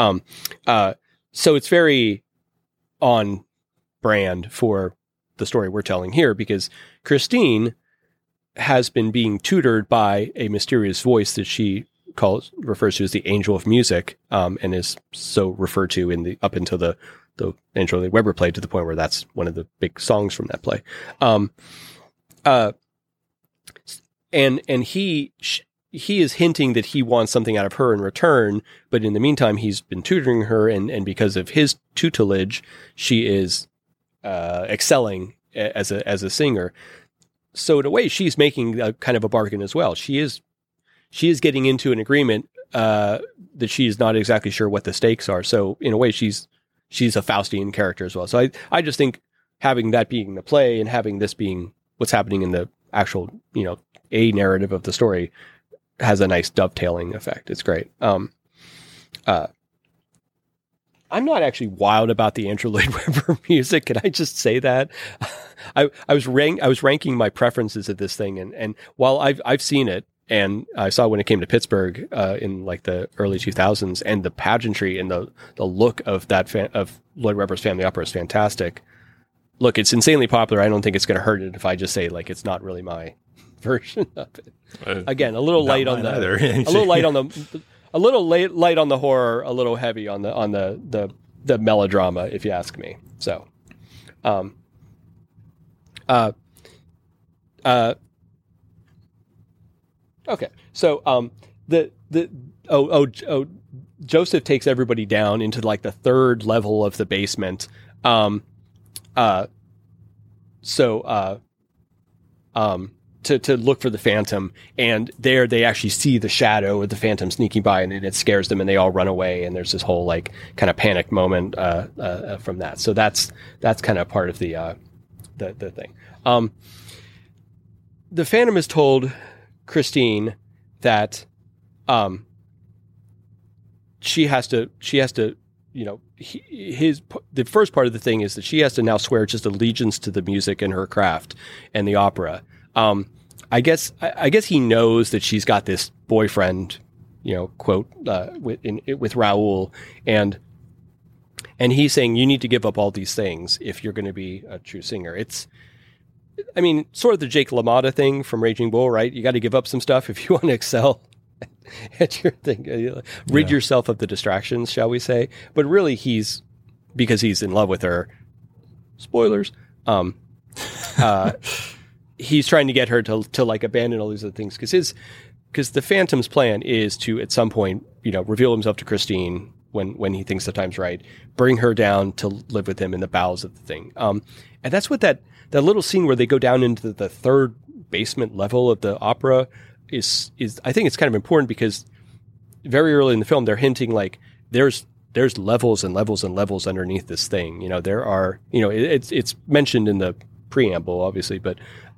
So it's very on brand for the story we're telling here, because Christine has been being tutored by a mysterious voice that she refers to as the Angel of Music, and is so referred to up until the Andrew Lloyd Webber play, to the point where that's one of the big songs from that play. And he is hinting that he wants something out of her in return, but in the meantime, he's been tutoring her, and because of his tutelage, she is excelling as a singer. So in a way, she's making a kind of a bargain as well. She is getting into an agreement that she is not exactly sure what the stakes are. So in a way, she's a Faustian character as well. So I just think having that being the play and having this being what's happening in the actual, a narrative of the story has a nice dovetailing effect. It's great. I'm not actually wild about the Andrew Lloyd Webber music. Can I just say that? I was ranking my preferences of this thing, and while I've seen it, and I saw it when it came to Pittsburgh in like the early 2000s, and the pageantry and the look of of Lloyd Webber's Family Opera is fantastic. Look, it's insanely popular. I don't think it's going to hurt it if I just say like it's not really my version of it. Again, a little light on the a little light on the horror, a little heavy on the melodrama, if you ask me. So, okay. So, Joseph takes everybody down into like the third level of the basement. To look for the Phantom, and there they actually see the shadow of the Phantom sneaking by, and it scares them, and they all run away, and there's this whole like kind of panic moment from that. So that's kind of part of the thing. The Phantom has told Christine that she has to the first part of the thing is that she has to now swear just allegiance to the music and her craft and the opera. I guess he knows that she's got this boyfriend, quote, with Raoul, and he's saying you need to give up all these things if you're going to be a true singer. It's, I mean, sort of the Jake LaMotta thing from Raging Bull, right? You got to give up some stuff if you want to excel at your thing. Rid yourself of the distractions, shall we say? But really, because he's in love with her. Spoilers. he's trying to get her to like abandon all these other things because the Phantom's plan is to at some point, reveal himself to Christine when he thinks the time's right, bring her down to live with him in the bowels of the thing. And that's what that little scene where they go down into the third basement level of the opera is. I think it's kind of important because very early in the film they're hinting like there's levels and levels and levels underneath this thing. There are, it's mentioned in the preamble, obviously, but,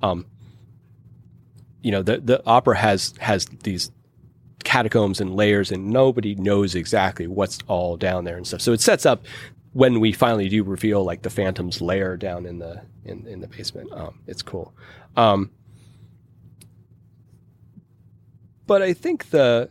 the opera has these catacombs and layers and nobody knows exactly what's all down there and stuff. So it sets up when we finally do reveal like the Phantom's lair down in the basement. It's cool. But I think the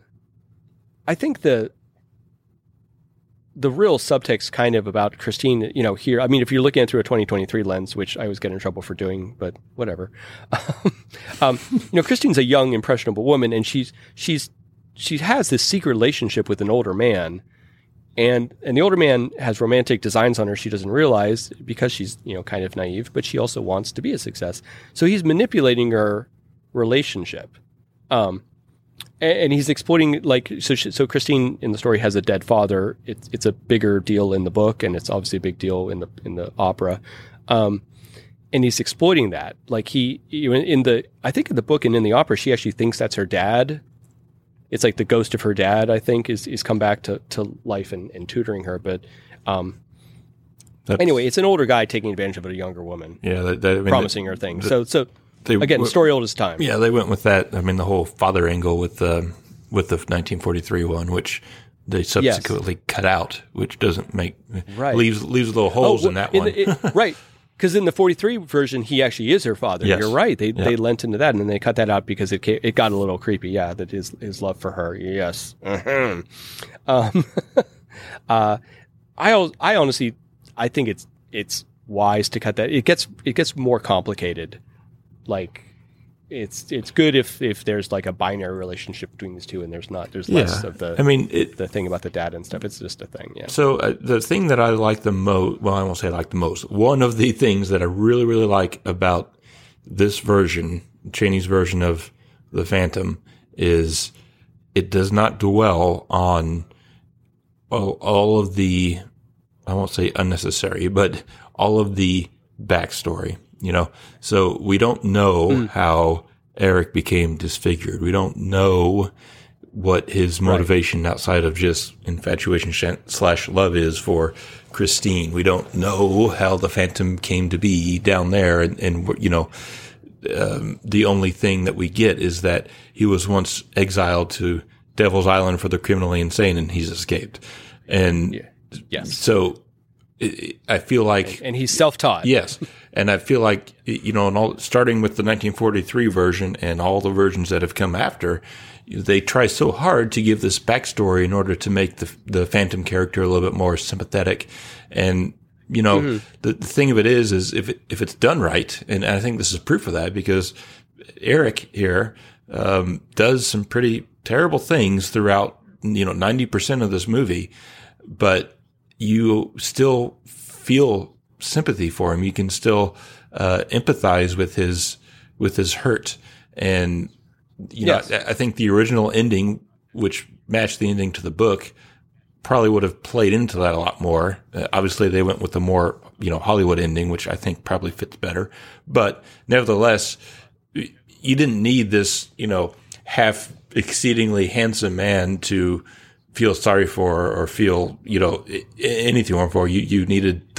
real subtext kind of about Christine, here, I mean, if you're looking at it through a 2023 lens, which I was getting in trouble for doing, but whatever. Christine's a young, impressionable woman, and she has this secret relationship with an older man, and the older man has romantic designs on her she doesn't realize because she's, kind of naive, but she also wants to be a success. So he's manipulating her relationship. And he's exploiting so Christine in the story has a dead father. It's a bigger deal in the book, and it's obviously a big deal in the opera. And he's exploiting that. Like I think in the book and in the opera, she actually thinks that's her dad. It's like the ghost of her dad, I think, is come back to life and tutoring her. But anyway, it's an older guy taking advantage of a younger woman. Yeah, promising her things. So. Again, story old as time. Yeah, they went with that. I mean, the whole father angle with the 1943 one, which they subsequently cut out, which doesn't make leaves little holes in that one. Right, because in the 43 version, he actually is her father. Yes. You're right. They lent into that, and then they cut that out because it got a little creepy. Yeah, that his love for her. Yes. I honestly, I think it's wise to cut that. It gets more complicated. Like it's good if there's like a binary relationship between these two and there's less of the the thing about the dad and stuff. It's just a thing. Yeah. So the thing that I like the most, well, I won't say I like the most. One of the things that I really, really like about this version, Chaney's version of the Phantom, is it does not dwell on all of the, I won't say unnecessary, but all of the backstory. So we don't know how Eric became disfigured. We don't know what his motivation outside of just infatuation / love is for Christine. We don't know how the Phantom came to be down there. And the only thing that we get is that he was once exiled to Devil's Island for the criminally insane and he's escaped. And so I feel like, and he's self-taught. Yes. And I feel like, starting with the 1943 version and all the versions that have come after, they try so hard to give this backstory in order to make the Phantom character a little bit more sympathetic. And, the thing of it is if it's done right, and I think this is proof of that because Eric here, does some pretty terrible things throughout, 90% of this movie, but you still feel sympathy for him. You can still empathize with his hurt. And I think the original ending, which matched the ending to the book, probably would have played into that a lot more. Obviously, they went with the more Hollywood ending, which I think probably fits better. But nevertheless, you didn't need this half exceeding handsome man to feel sorry for or feel anything for. You needed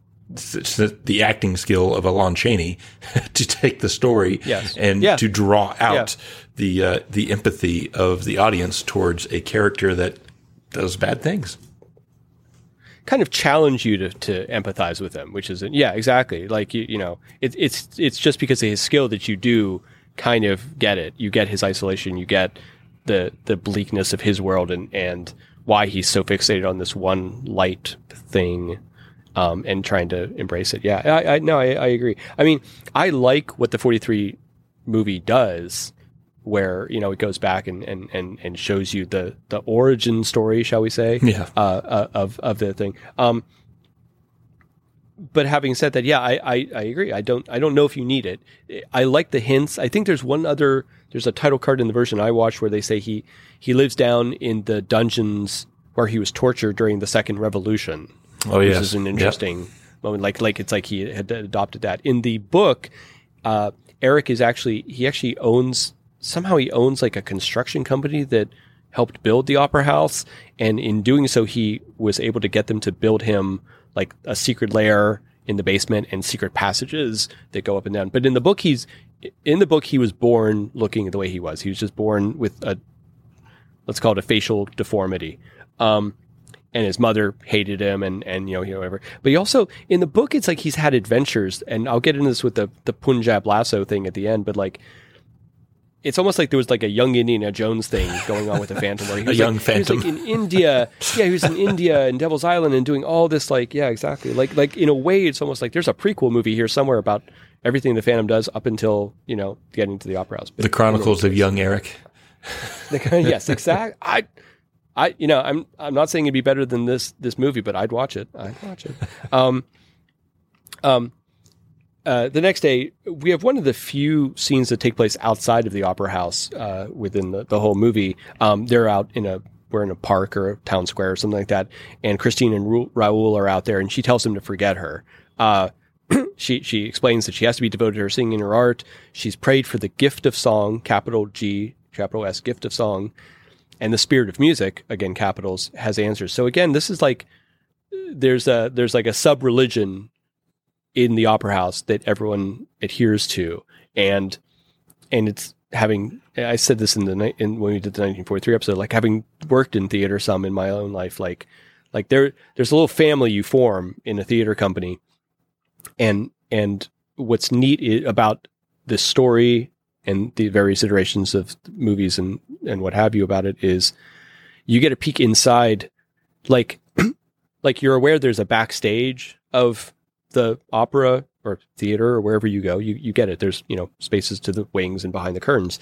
the acting skill of Alon Chaney to take the story and to draw out the empathy of the audience towards a character that does bad things. Kind of challenge you to empathize with him, which is exactly. Like it's just because of his skill that you do kind of get it. You get his isolation. You get the bleakness of his world and why he's so fixated on this one light thing. And trying to embrace it. Yeah, I agree. I mean, I like what the 43 movie does, where it goes back and shows you the origin story, shall we say? Yeah. Of the thing. but having said that, yeah, I agree. I don't know if you need it. I like the hints. I think there's a title card in the version I watched where they say he lives down in the dungeons where he was tortured during the Second Revolution. Oh, yes. Which is an interesting moment. Like it's like he had adopted that. In the book, Eric actually owns like a construction company that helped build the Opera House. And in doing so, he was able to get them to build him like a secret lair in the basement and secret passages that go up and down. But in the book, he was born looking the way he was. He was just born with let's call it a facial deformity. And his mother hated him and whatever. But he also, in the book, it's like he's had adventures, and I'll get into this with the Punjab lasso thing at the end, but like, it's almost like there was like a young Indiana Jones thing going on with the Phantom. Where he was Phantom. He was like in India. Yeah, he was in India and Devil's Island and doing all this exactly. Like in a way, it's almost like there's a prequel movie here somewhere about everything the Phantom does up until, getting to the Opera House. But the Chronicles of Young Eric. Yes, exactly. I'm not saying it'd be better than this movie, but I'd watch it. The next day, we have one of the few scenes that take place outside of the Opera House within the whole movie. They're out we're in a park or a town square or something like that, and Christine and Raoul are out there, and she tells him to forget her. She explains that she has to be devoted to her singing and her art. She's prayed for the gift of song, capital G, capital S, gift of song, and the spirit of music, again, capitals, has answers. So again, this is like there's like a sub-religion in the Opera House that everyone adheres to, and it's having. I said this when we did the 1943 episode, like having worked in theater some in my own life, like there's a little family you form in a theater company, and what's neat about this story and the various iterations of movies and what have you about it is you get a peek inside, like you're aware there's a backstage of the opera or theater or wherever you go, you get it. There's, spaces to the wings and behind the curtains.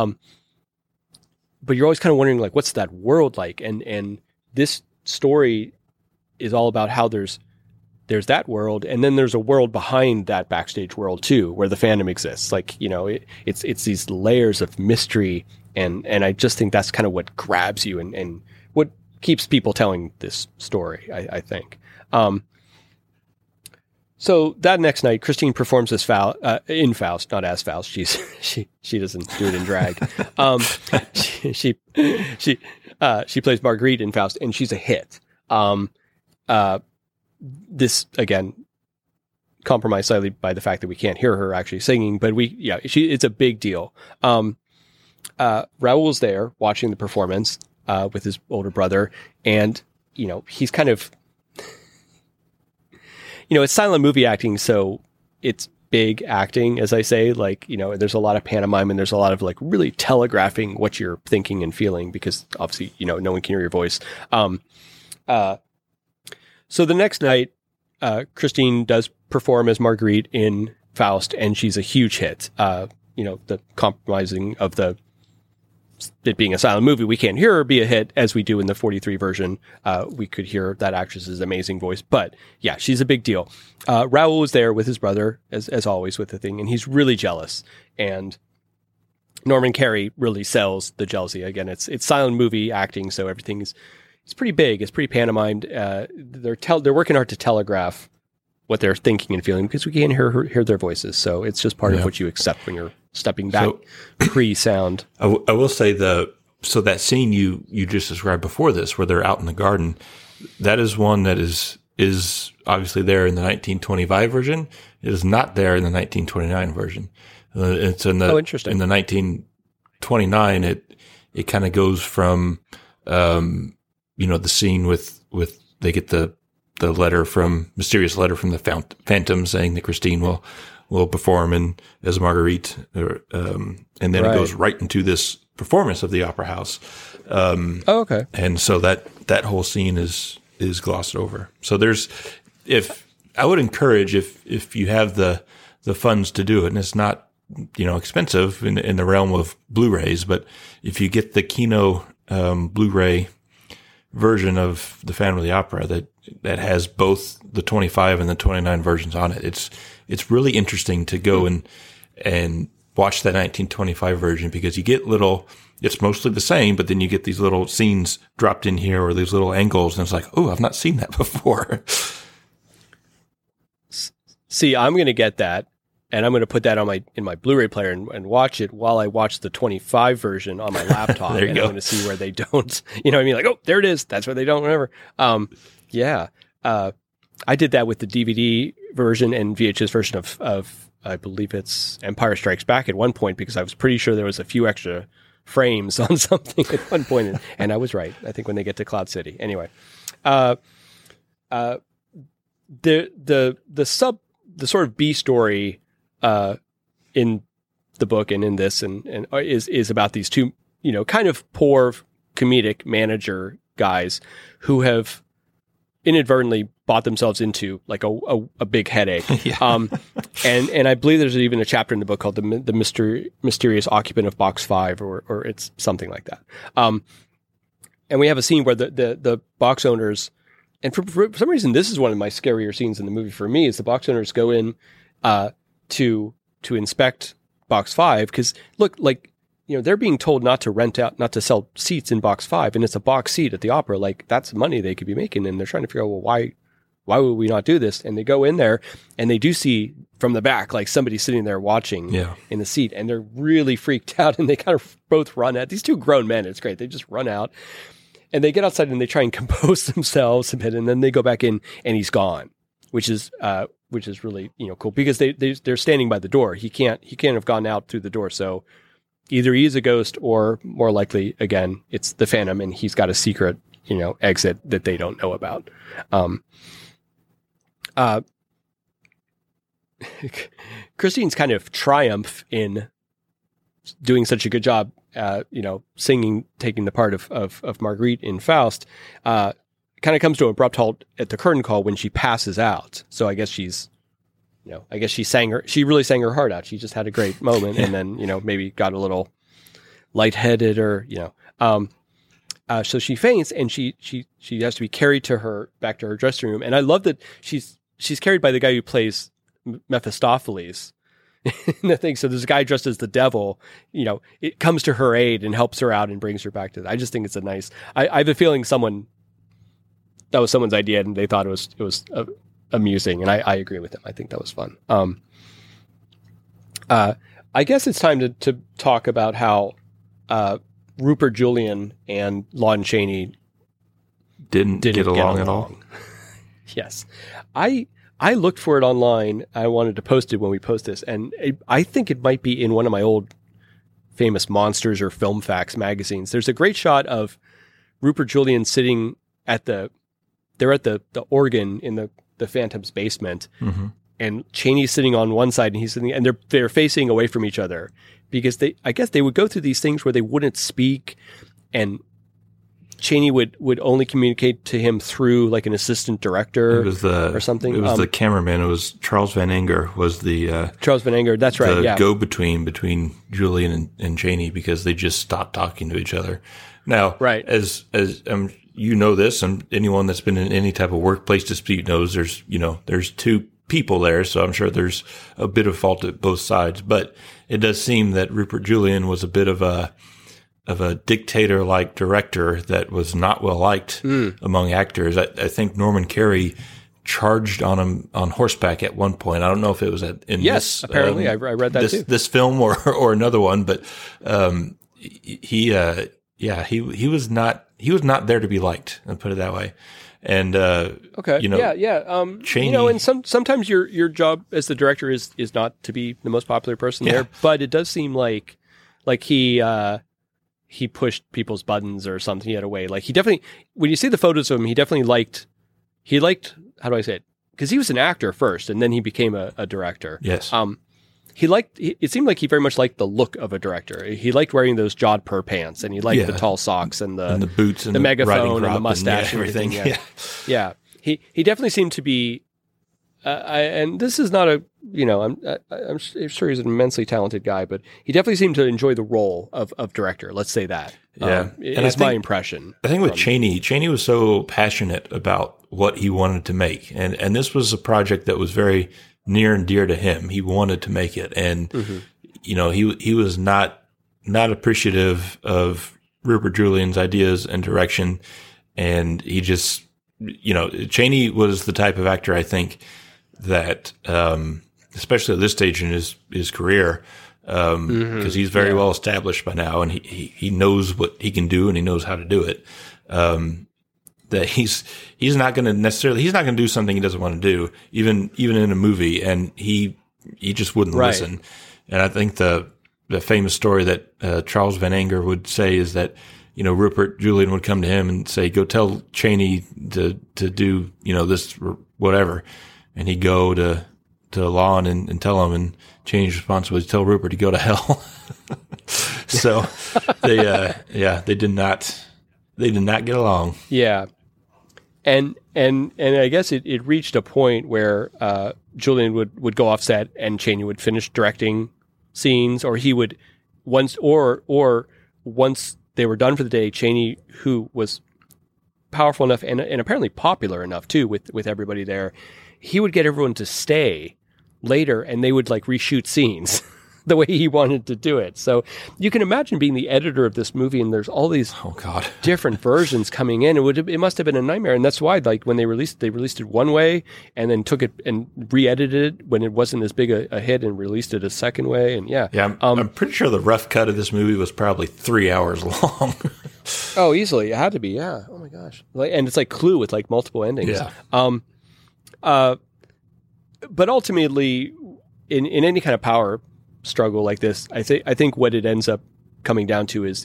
But you're always kind of wondering, like, what's that world like? And this story is all about how there's that world, and then there's a world behind that backstage world too, where the Phantom exists. Like, it's these layers of mystery, and I just think that's kind of what grabs you and what keeps people telling this story, I think. So that next night, Christine performs as in Faust, not as Faust. She doesn't do it in drag. She plays Marguerite in Faust, and she's a hit. This again compromised slightly by the fact that we can't hear her actually singing, but it's a big deal. Raoul's there watching the performance with his older brother, and he's kind of. It's silent movie acting, so it's big acting, as I say. Like, there's a lot of pantomime and there's a lot of like really telegraphing what you're thinking and feeling because obviously, no one can hear your voice. So the next night, Christine does perform as Marguerite in Faust, and she's a huge hit. The compromising of it being a silent movie, we can't hear her be a hit as we do in the 43 version. We could hear that actress's amazing voice, but yeah, she's a big deal. Raoul is there with his brother, as always with the thing, and he's really jealous. And Norman Carey really sells the jealousy. Again, it's silent movie acting, so everything it's pretty big. It's pretty pantomimed. They're working hard to telegraph what they're thinking and feeling because we can't hear their voices. So it's just part of what you accept when you're stepping back pre-sound. I will say so that scene you just described before this, where they're out in the garden, that is one that is obviously there in the 1925 version. It is not there in the 1929 version. It's in the interesting. In the 1929, it kind of goes from the scene with they get the mysterious letter from the Phantom saying that Christine will perform as Marguerite, and then it goes right into this performance of the Opera House. Okay. And so that whole scene is glossed over. So I would encourage if you have the funds to do it, and it's not expensive in the realm of Blu-rays, but if you get the Kino Blu-ray version of the Phantom of the Opera, that that has both the 25 and the 29 versions on it. It's really interesting to go and watch that 1925 version, because you get it's mostly the same, but then you get these little scenes dropped in here or these little angles, and it's like, oh, I've not seen that before. See, I'm going to get that, and I'm going to put that on in my Blu-ray player and watch it while I watch the 25 version on my laptop. There you go. I'm going to see where they don't, you know what I mean? Like, oh, there it is. That's where they don't, whatever. I did that with the DVD version and VHS version of I believe it's Empire Strikes Back at one point, because I was pretty sure there was a few extra frames on something at one point, and I was right. I think when they get to Cloud City. Anyway, the sort of B story in the book and in this and is about these two, you know, kind of poor comedic manager guys who have inadvertently bought themselves into like a big headache. Yeah. And I believe there's even a chapter in the book called the mysterious occupant of box 5, or it's something like that. And we have a scene where the box owners, and for some reason, this is one of my scarier scenes in the movie for me, is the box owners go in to inspect box 5, because look, like, you know, they're being told not to sell seats in box 5, and it's a box seat at the opera. Like, that's money they could be making, and they're trying to figure out, well, why would we not do this? And they go in there, and they do see from the back, like, somebody sitting there watching in the seat, and they're really freaked out, and they kind of both run out. These two grown men, it's great. They just run out, and they get outside, and they try and compose themselves a bit, and then they go back in, and he's gone, which is really, you know, cool, because they're standing by the door. He can't have gone out through the door, so either he is a ghost, or more likely, again, it's the Phantom, and he's got a secret, you know, exit that they don't know about. Christine's kind of triumph in doing such a good job, you know, singing, taking the part of Marguerite in Faust, kind of comes to an abrupt halt at the curtain call when she passes out. So I guess she really sang her heart out. She just had a great moment, and then, you know, maybe got a little lightheaded, or, you know, so she faints, and she has to be carried back to her dressing room. And I love that she's carried by the guy who plays Mephistopheles in the thing. So there's a guy dressed as the devil, you know, it comes to her aid and helps her out and brings her back to that. I just think it's a nice, I have a feeling that was someone's idea, and they thought it was amusing, and I agree with them. I think that was fun. I guess it's time to talk about how Rupert Julian and Lon Chaney didn't get along at all. Yes. I looked for it online. I wanted to post it when we post this, and I think it might be in one of my old famous Monsters or Film Facts magazines. There's a great shot of Rupert Julian sitting they're at the organ in the Phantom's basement, and Chaney's sitting on one side, and he's sitting, and they're facing away from each other, because I guess they would go through these things where they wouldn't speak, and Chaney would only communicate to him through like an assistant director or something. It was the cameraman. It was Charles Van Anger was the Charles Van Anger. That's right. Yeah. Go-between Julian and Chaney, because they just stopped talking to each other. Now, right. as you know this, and anyone that's been in any type of workplace dispute knows there's two people there, so I'm sure there's a bit of fault at both sides. But it does seem that Rupert Julian was a bit of a dictator-like director that was not well liked among actors. I think Norman Carey charged on him on horseback at one point. I don't know if it was this. Apparently, I read that too. This film or another one, but he was not there to be liked. I'll put it that way. And okay, you know, Chaney, you know, and sometimes your job as the director is not to be the most popular person there, but it does seem like he pushed people's buttons or something. He had a way. Like, he definitely, when you see the photos of him, he definitely liked, how do I say it? Because he was an actor first, and then he became a director. Yes. It seemed like he very much liked the look of a director. He liked wearing those Jodhpur pants, and he liked the tall socks and the boots and the megaphone and the mustache and everything. Yeah. He definitely seemed to be, and this is not I'm sure he's an immensely talented guy, but he definitely seemed to enjoy the role of director. Let's say that. Yeah. It's my impression. I think with Chaney was so passionate about what he wanted to make. And this was a project that was very near and dear to him. He wanted to make it. And, you know, he was not appreciative of Rupert Julian's ideas and direction. And he just, you know, Chaney was the type of actor, I think, that, especially at this stage in his career, because he's very well established by now, and he knows what he can do and he knows how to do it. That he's not going to do something he doesn't want to do, even in a movie, and he just wouldn't listen. And I think the famous story that Charles Van Anger would say is that, you know, Rupert Julian would come to him and say, "Go tell Chaney to do, you know, this or whatever," and he'd go to Lon and tell him, and Chaney's response was, "Tell Rupert to go to hell." So they did not get along. Yeah. And I guess it reached a point where Julian would go off set and Chaney would finish directing scenes, or he would once they were done for the day, Chaney, who was powerful enough and apparently popular enough too with everybody there, he would get everyone to stay later and they would like reshoot scenes the way he wanted to do it. So you can imagine being the editor of this movie and there's all these different versions coming in. It must have been a nightmare. And that's why, like, when they released it one way and then took it and re-edited it when it wasn't as big a hit and released it a second way. And I'm pretty sure the rough cut of this movie was probably 3 hours long. Oh, easily. It had to be. Yeah. Oh my gosh. And it's like Clue with like multiple endings. Yeah. But ultimately in any kind of power struggle like this, I think what it ends up coming down to is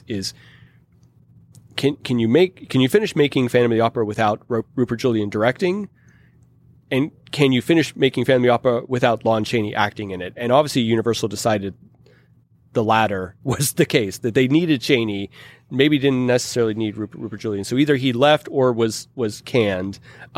can you finish making Phantom of the Opera without Rupert Julian directing, and can you finish making Phantom of the Opera without Lon Chaney acting in it? And obviously Universal decided the latter was the case, that they needed Chaney, maybe didn't necessarily need Rupert Julian. So either he left or was canned.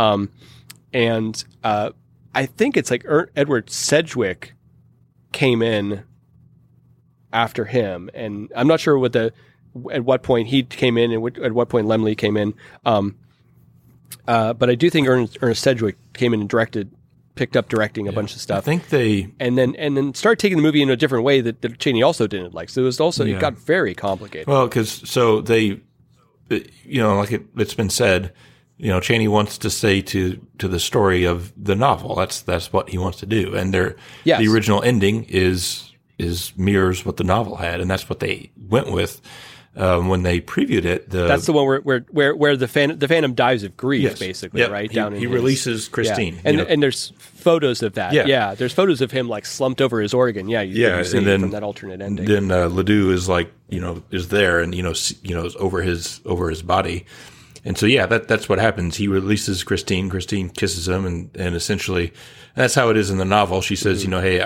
I think it's like Edward Sedgwick came in after him, and I'm not sure at what point he came in and at what point Laemmle came in. But I do think Ernest Sedgwick came in and picked up directing a bunch of stuff. I think and then started taking the movie in a different way that Chaney also didn't like. So it was also it got very complicated. Well, so they, you know, like it's been said, you know, Chaney wants to say to the story of the novel. That's what he wants to do. And the original ending is mirrors what the novel had, and that's what they went with when they previewed it. That's the one where the Phantom dies of grief, basically, right? He releases Christine, and there's photos of that. Yeah, there's photos of him like slumped over his organ. You see and then from that alternate ending. Then Ledoux is like, you know, is there, and is over his body. And so, that's what happens. He releases Christine. Christine kisses him, and essentially, that's how it is in the novel. She says, you know, hey,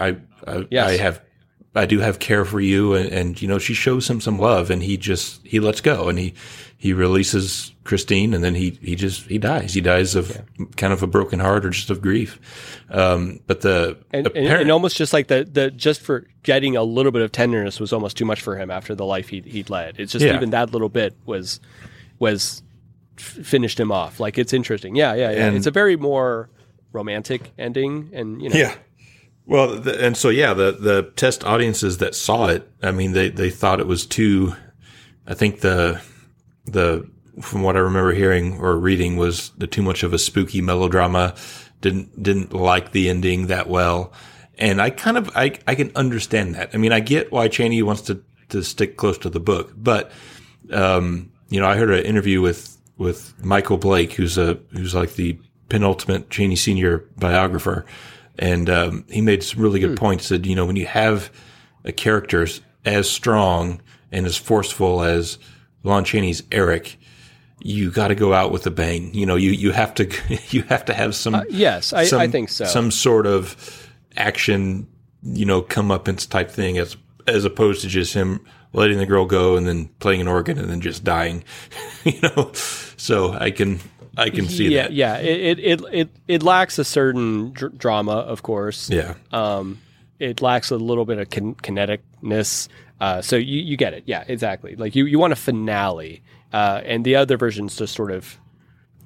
I do have care for you, and you know, she shows him some love, and he lets go, and he releases Christine, and then he dies. He dies of kind of a broken heart or just of grief. But and almost just like the just for getting a little bit of tenderness was almost too much for him after the life he'd led. It's just even that little bit was finished him off. Like, it's interesting. And it's a very more romantic ending, and you know. Yeah. Well, the test audiences that saw it, I mean, they thought it was too. I think the from what I remember hearing or reading was too much of a spooky melodrama. Didn't like the ending that well, and I can understand that. I mean, I get why Chaney wants to stick close to the book, but you know, I heard an interview with Michael Blake, who's like the penultimate Chaney Sr. biographer. And he made some really good points. Said, you know, when you have a character as strong and as forceful as Lon Chaney's Eric, you got to go out with a bang. You know, you have to have some. I think so. Some sort of action, you know, comeuppance type thing, as opposed to just him letting the girl go and then playing an organ and then just dying. You know, so I can see that. Yeah, it lacks a certain drama, of course. Yeah. It lacks a little bit of kineticness. So you get it. Yeah, exactly. Like you want a finale, and the other versions just sort of,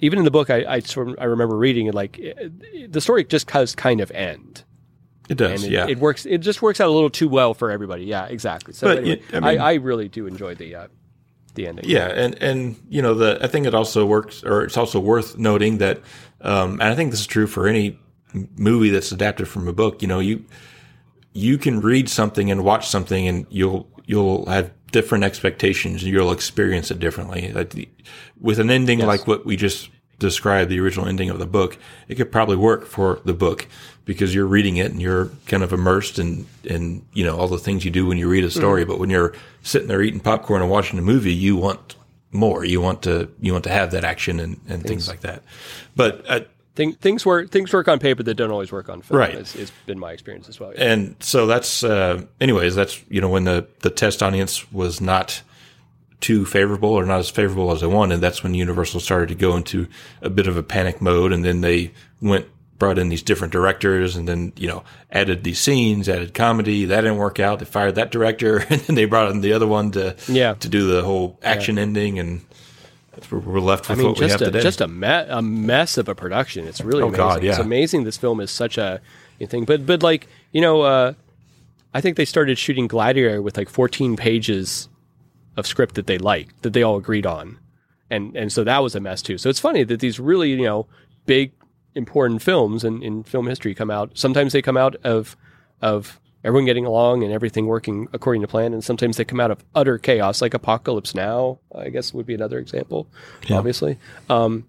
even in the book, I remember reading it like the story just does kind of end. It does, and it works. It just works out a little too well for everybody. Yeah, exactly. So anyway, I really do enjoy the ending. Yeah, and you know, I think it also works, or it's also worth noting that, and I think this is true for any movie that's adapted from a book. You know, you can read something and watch something, and you'll have different expectations, and you'll experience it differently. Like with an ending like what we just described, the original ending of the book, it could probably work for the book because you're reading it and you're kind of immersed in you know, all the things you do when you read a story. But when you're sitting there eating popcorn and watching a movie, you want more. You want to have that action and things like that. But things work on paper that don't always work on film. Right. It's been my experience as well. Yeah. And so that's anyways, that's, you know, when the test audience was not too favorable or not as favorable as they wanted, that's when Universal started to go into a bit of a panic mode, and then they brought in these different directors, and then, you know, added these scenes, added comedy. That didn't work out. They fired that director, and then they brought in the other one to do the whole action ending, and we're left with what we have today. Just a mess of a production. It's really amazing. God, yeah. It's amazing this film is such a thing. But like, you know, I think they started shooting Gladiator with like 14 pages of script that they liked, that they all agreed on. And so that was a mess too. So it's funny that these really, you know, big, important films in film history come out. Sometimes they come out of everyone getting along and everything working according to plan, and sometimes they come out of utter chaos, like Apocalypse Now, I guess would be another example, obviously. So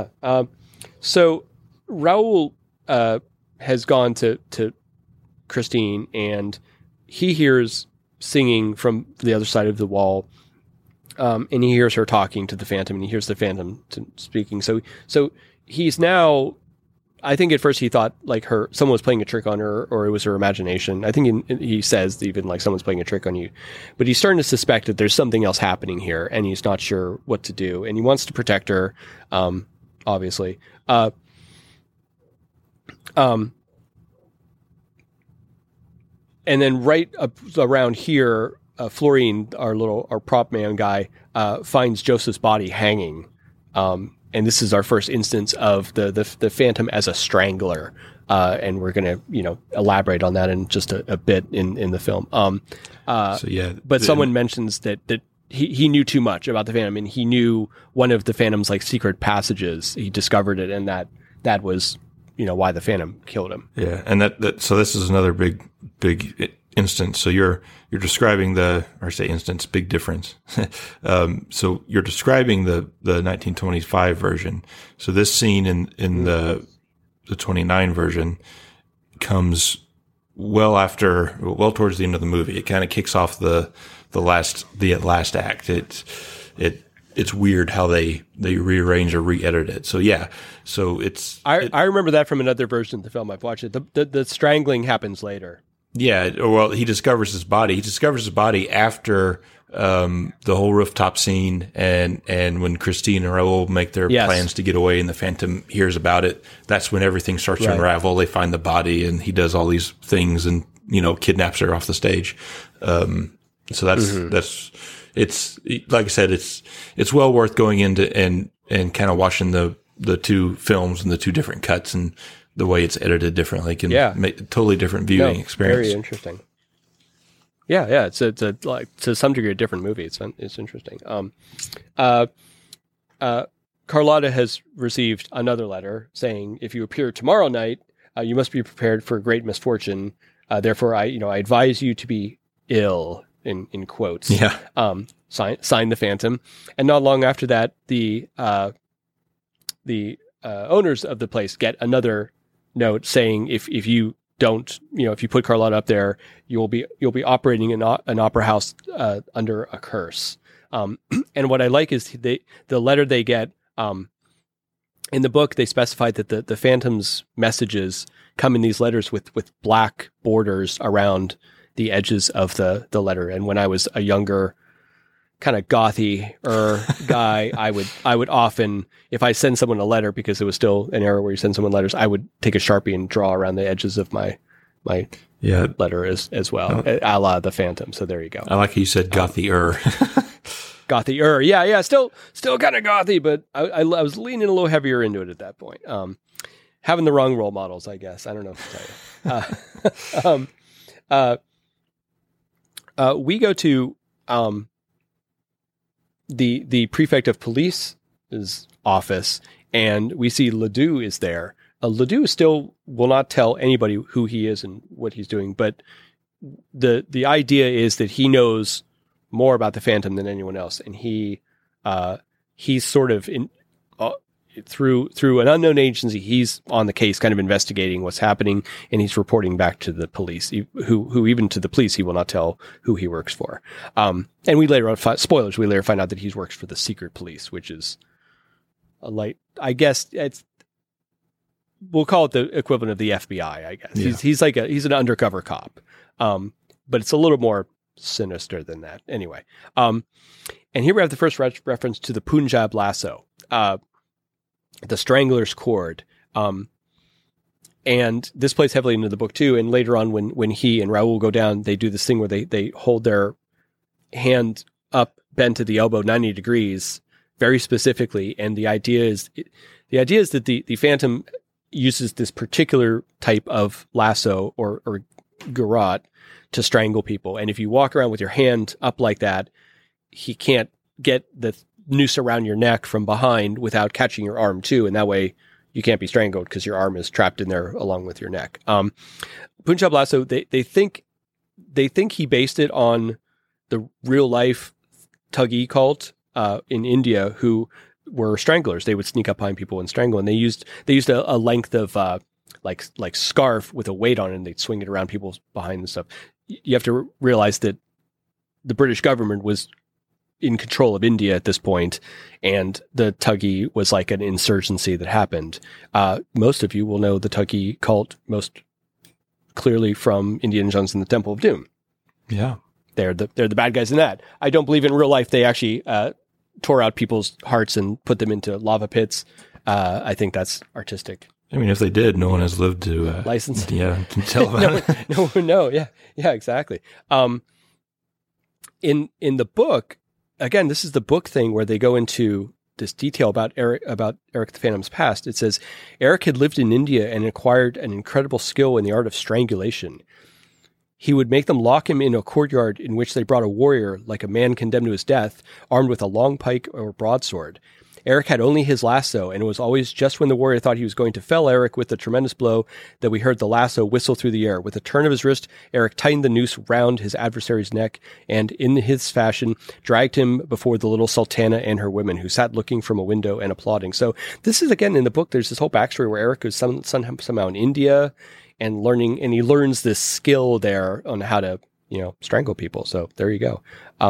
Raoul has gone to Christine, and he hears singing from the other side of the wall, and he hears her talking to the Phantom, and he hears the Phantom speaking. So he's now, I think at first he thought like someone was playing a trick on her, or it was her imagination. I think he says even like someone's playing a trick on you, but he's starting to suspect that there's something else happening here, and he's not sure what to do, and he wants to protect her, obviously. And then right around here, Florine, our prop man guy, finds Joseph's body hanging. And this is our first instance of the Phantom as a strangler. And we're going to, you know, elaborate on that in just a bit in the film. But someone mentions that he knew too much about the Phantom, and he knew one of the Phantom's like secret passages. He discovered it, and that was, you know, why the Phantom killed him. Yeah. And so this is another big instance. So you're describing big difference. So you're describing the 1925 version. So this scene in the 29 version comes well towards the end of the movie. It kind of kicks off the last act. It's weird how they rearrange or re-edit it. So yeah, I remember that from another version of the film I've watched. The strangling happens later. Yeah, well, he discovers his body. He discovers his body after the whole rooftop scene, and when Christine and Raoul make their plans to get away, and the Phantom hears about it. That's when everything starts to unravel. They find the body, and he does all these things, and, you know, kidnaps her off the stage. So that's it's like I said, it's well worth going into and kind of watching the two films and the two different cuts, and the way it's edited differently can make a totally different viewing experience. Very interesting. Yeah. It's a like to some degree a different movie. It's interesting. Carlotta has received another letter saying, if you appear tomorrow night, you must be prepared for great misfortune. Therefore, I advise you to be ill, in quotes. Yeah. Sign the Phantom. And not long after that, the owners of the place get another note saying, if you don't, if you put Carlotta up there, you'll be operating an opera house under a curse. And what I like is the letter they get. In the book, they specified that the Phantom's messages come in these letters with black borders around the edges of the letter. And when I was a younger, kind of gothy guy, I would often, if I send someone a letter, because it was still an era where you send someone letters, I would take a Sharpie and draw around the edges of my letter as well, a la the Phantom. So there you go. I like how you said gothy-er. gothy. Yeah, still kind of gothy, but I was leaning a little heavier into it at that point. Having the wrong role models, I guess. I don't know what to tell you. We go to the prefect of police's office, and we see Ledoux is there. Ledoux still will not tell anybody who he is and what he's doing, but the idea is that he knows more about the Phantom than anyone else, and he's sort of in through an unknown agency. He's on the case, kind of investigating what's happening, and he's reporting back to the police. Who even to the police, he will not tell who he works for. And we later on, spoilers, we later find out that he works for the secret police, which is I guess we'll call it the equivalent of the FBI. I guess he's an undercover cop, but it's a little more sinister than that. Anyway, and here we have the first reference to the Punjab lasso. The Strangler's Cord. And this plays heavily into the book too. And later on when he and Raoul go down, they do this thing where they hold their hand up, bent to the elbow 90 degrees very specifically. And the idea is that the Phantom uses this particular type of lasso or garrote to strangle people. And if you walk around with your hand up like that, he can't get the noose around your neck from behind without catching your arm too, and that way you can't be strangled because your arm is trapped in there along with your neck. Punjab lasso, they think he based it on the real life Thuggee cult in India, who were stranglers. They would sneak up behind people and strangle, and they used a length of like scarf with a weight on it, and they'd swing it around people behind and stuff. You have to realize that the British government was in control of India at this point, and the Thuggee was like an insurgency that happened. Most of you will know the Thuggee cult most clearly from Indiana Jones and the Temple of Doom. Yeah. They're the bad guys in that. I don't believe in real life they actually tore out people's hearts and put them into lava pits. I think that's artistic. I mean, if they did, no one has lived to license. Yeah, to tell about it. No, yeah, exactly. In the book, again, this is the book thing where they go into this detail about Eric the Phantom's past. It says Eric had lived in India and acquired an incredible skill in the art of strangulation. He would make them lock him in a courtyard in which they brought a warrior, like a man condemned to his death, armed with a long pike or broadsword. Eric had only his lasso, and it was always just when the warrior thought he was going to fell Eric with a tremendous blow that we heard the lasso whistle through the air. With a turn of his wrist, Eric tightened the noose round his adversary's neck and, in his fashion, dragged him before the little sultana and her women, who sat looking from a window and applauding. So this is, again, in the book, there's this whole backstory where Eric is somehow in India and he learns this skill there on how to, strangle people. So there you go.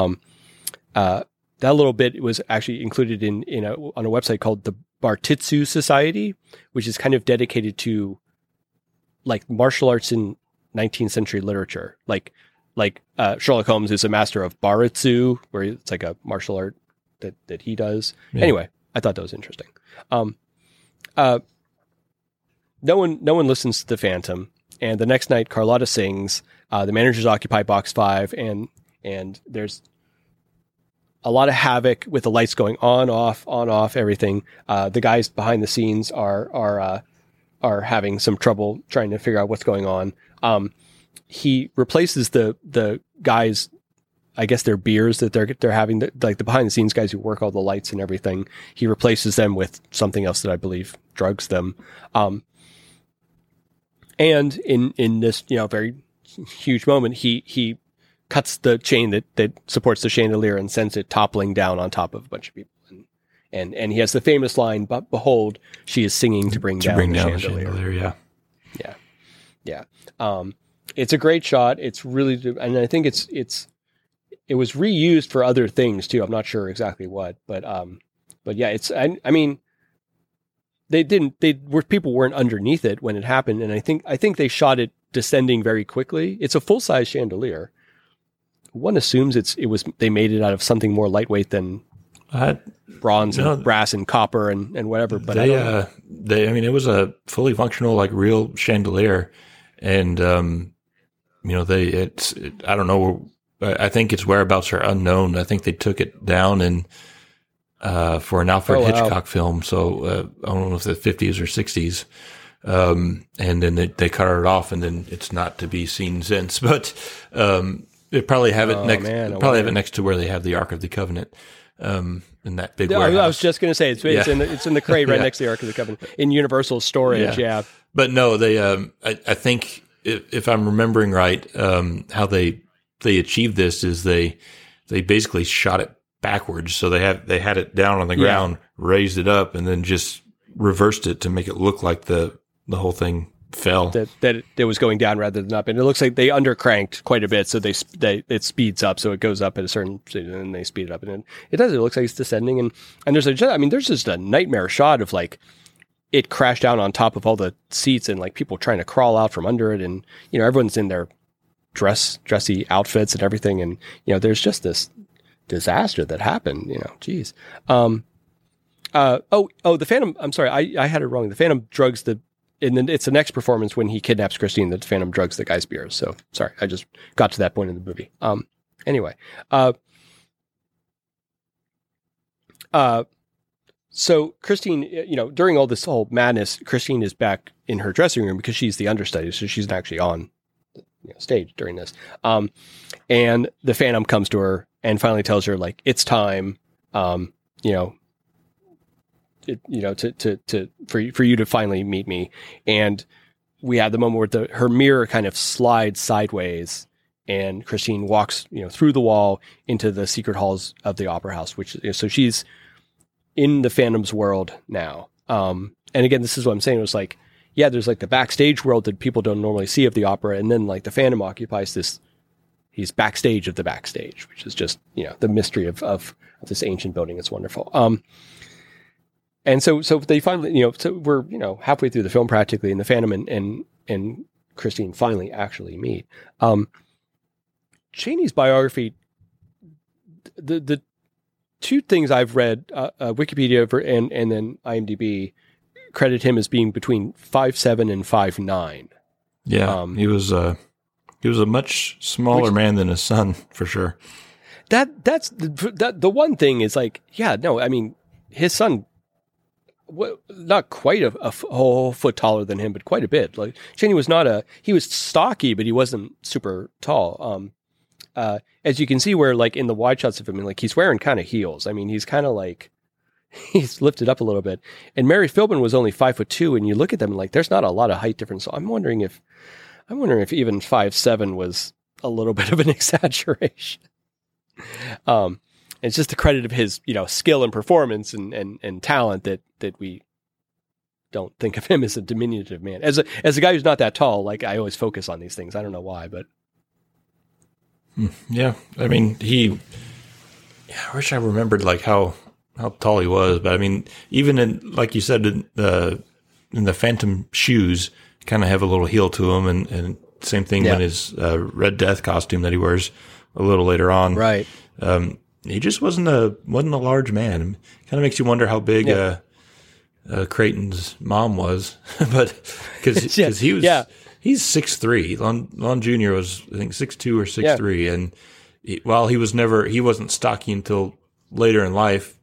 That little bit was actually included on a website called the Bartitsu Society, which is kind of dedicated to like martial arts in 19th century literature. Like Sherlock Holmes is a master of Baritsu, where it's like a martial art that he does. Yeah. Anyway, I thought that was interesting. No one listens to the Phantom, and the next night Carlotta sings. The managers occupy box 5, and there's a lot of havoc with the lights going on, off, everything. The guys behind the scenes are having some trouble trying to figure out what's going on. He replaces the guys, I guess their beers that they're having, like the behind the scenes guys who work all the lights and everything. He replaces them with something else that I believe drugs them. And in this, very huge moment, he cuts the chain that supports the chandelier and sends it toppling down on top of a bunch of people. And he has the famous line, "But behold, she is singing to bring down the chandelier." Yeah. It's a great shot. It's really, and I think it was reused for other things too. I'm not sure exactly what, but yeah, I mean, people weren't underneath it when it happened. And I think they shot it descending very quickly. It's a full size chandelier. One assumes they made it out of something more lightweight than bronze and brass and copper and whatever. But it was a fully functional, like real chandelier. And, I don't know I think its whereabouts are unknown. I think they took it down for an Alfred Hitchcock film. So I don't know if the 50s or 60s. And then they cut it off, and then it's not to be seen since. But they probably have it next. Probably have it next to where they have the Ark of the Covenant. In that big warehouse. I was just going to say it's in the crate right next to the Ark of the Covenant in Universal storage. Yeah. But no, they. I think if I'm remembering right, how they achieved this is they basically shot it backwards. So they had it down on the ground, raised it up, and then just reversed it to make it look like the whole thing fell. That it was going down rather than up, and it looks like they undercranked quite a bit, so it speeds up, so it goes up at a certain, and then they speed it up, and it does. It looks like it's descending, and there's just a nightmare shot of like it crashed down on top of all the seats, and like people trying to crawl out from under it, and everyone's in their dressy outfits and everything, and there's just this disaster that happened. Geez. The Phantom. I'm sorry, I had it wrong. The Phantom drugs and then it's the next performance when he kidnaps Christine that the Phantom drugs the guy's beers. So sorry, I just got to that point in the movie. Anyway, so Christine, during all this whole madness, Christine is back in her dressing room because she's the understudy, so she's not actually on stage during this. And the Phantom comes to her and finally tells her like it's time. For you to finally meet me. And we had the moment where her mirror kind of slides sideways and Christine walks, through the wall into the secret halls of the opera house, so she's in the Phantom's world now. And again, this is what I'm saying. It was like, there's like the backstage world that people don't normally see of the opera. And then like the Phantom occupies he's backstage of the backstage, which is just, the mystery of this ancient building. It's wonderful. And so they finally, so we're, halfway through the film practically, and the Phantom and Christine finally actually meet. Chaney's biography, the two things I've read, Wikipedia and then IMDb, credit him as being between 5'7" and 5'9". Yeah, he was a much smaller man than his son, for sure. That's the one thing is like, his son, not quite a whole foot taller than him, but quite a bit. Like Chaney was he was stocky, but he wasn't super tall. As you can see where like in the wide shots of him, like he's wearing kind of heels. I mean, he's kind of like, he's lifted up a little bit. And Mary Philbin was only 5'2", and you look at them like there's not a lot of height difference. So I'm wondering if even 5'7" was a little bit of an exaggeration. It's just the credit of his, skill and performance and talent that we don't think of him as a diminutive man. As a guy who's not that tall, like I always focus on these things. I don't know why, but yeah, I mean, I wish I remembered like how tall he was, but I mean, even in, like you said, in the Phantom shoes kind of have a little heel to them, and same thing when his Red Death costume that he wears a litlittle later on, right? He just wasn't a large man. It kind of makes you wonder how big Creighton's mom was, but because he was he's 6'3". Lon Jr. was I think 6'2" or 6'3", and while he wasn't stocky until later in life.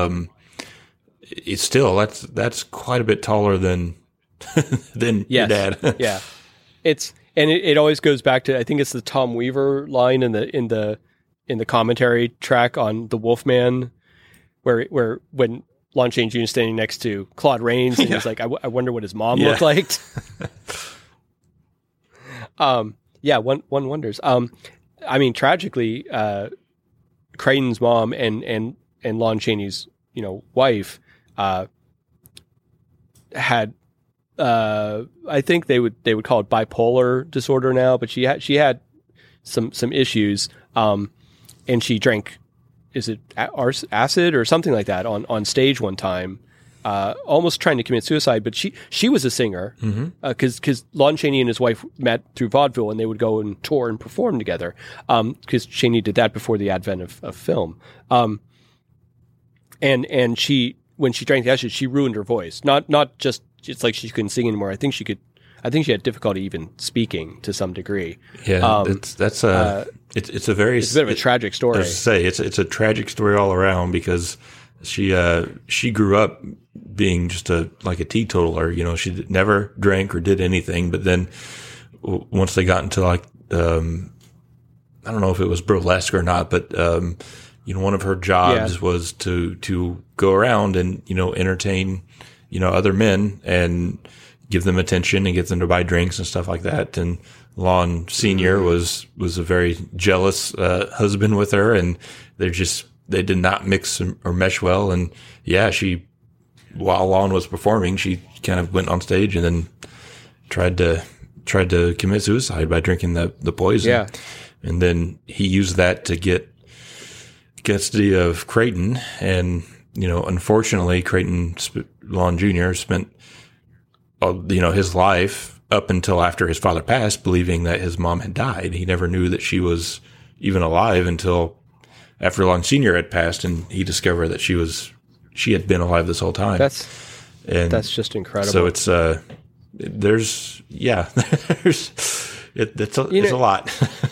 It's still that's quite a bit taller than your dad. Yeah, it always goes back to, I think it's the Tom Weaver line in the commentary track on The Wolfman, where when Lon Chaney Jr. is standing next to Claude Rains, and he's like, I wonder what his mom looked like. One wonders. I mean, tragically, Creighton's mom and Lon Chaney's wife had I think they would call it bipolar disorder now, but she had some issues, and she drank, is it acid or something like that on stage one time, almost trying to commit suicide. But she was a singer, because Lon Chaney and his wife met through vaudeville, and they would go and tour and perform together, because Chaney did that before the advent of film. And she, when she drank the acid, she ruined her voice. Not just, it's like she couldn't sing anymore. I think she could, I think she had difficulty even speaking to some degree. Yeah, it's a very it's a bit of a tragic story. I was to say it's a tragic story all around because she grew up being just a teetotaler. You know, she never drank or did anything, but then once they got into like I don't know if it was burlesque or not, but one of her jobs was to go around and entertain other men and give them attention and get them to buy drinks and stuff like that. And Lon Sr. was a very jealous husband with her, and they did not mix or mesh well. And while Lon was performing, she kind of went on stage and then tried to commit suicide by drinking the poison. Yeah. And then he used that to get custody of Creighton. And, unfortunately, Lon Jr. spent, his life up until after his father passed believing that his mom had died. He never knew that she was even alive until after Lon Sr. had passed, and he discovered that she had been alive this whole time. That's just incredible. So it's, it's a lot.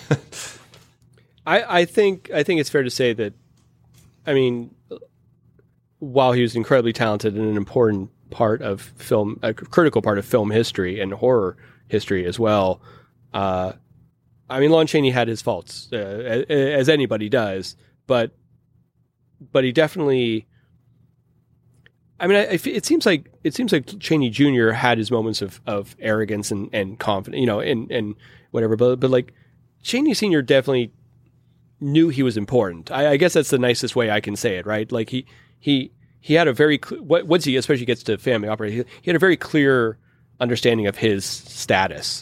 I think it's fair to say that, I mean, while he was incredibly talented and an important part of film, a critical part of film history and horror history as well, I mean, Lon Chaney had his faults, as anybody does, but he definitely. I mean, it seems like Chaney Jr. had his moments of arrogance and confidence, and whatever. But like Chaney Sr. definitely knew he was important. I guess that's the nicest way I can say it, right? Like he had a very once he especially gets to family opera, he had a very clear understanding of his status.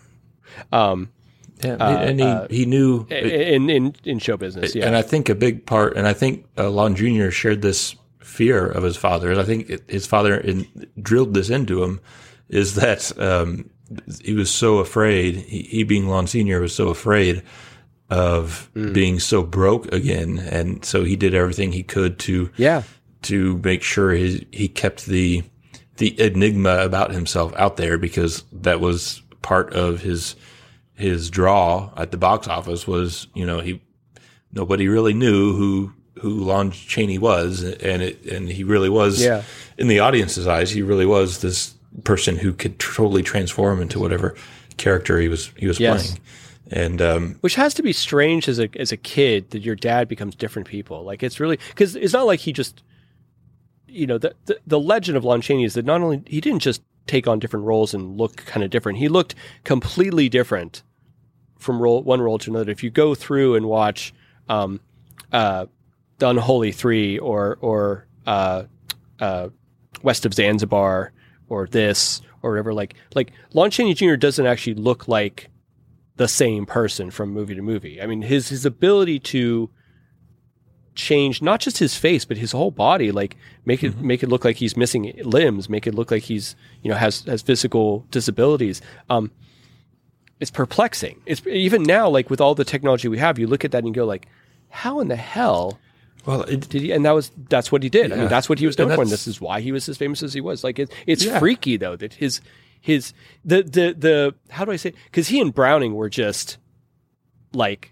And he knew in show business. Yeah, and I think a big part, and I think Lon Jr. shared this fear of his father. And I think his father drilled this into him, is that he was so afraid. He being Lon Sr. was so afraid of being so broke again, and so he did everything he could to make sure he kept the enigma about himself out there, because that was part of his draw at the box office. Was nobody really knew who Lon Chaney was, and he really was in the audience's eyes. He really was this person who could totally transform into whatever character he was playing. And which has to be strange as a kid, that your dad becomes different people. Like, it's really, because it's not like he just, the legend of Lon Chaney is that not only he didn't just take on different roles and look kind of different, he looked completely different from one role to another. If you go through and watch The Unholy Three or West of Zanzibar or this or whatever, like Lon Chaney Jr. doesn't actually look like the same person from movie to movie. I mean, his ability to change not just his face but his whole body, like make it look like he's missing limbs, make it look like he's has physical disabilities. It's perplexing. It's even now, like with all the technology we have, you look at that and you go like, how in the hell? Well, did he? And that's what he did. Yeah. I mean, that's what he was known for, and this is why he was as famous as he was. Like it's freaky though that his how do I say? Because he and Browning were just like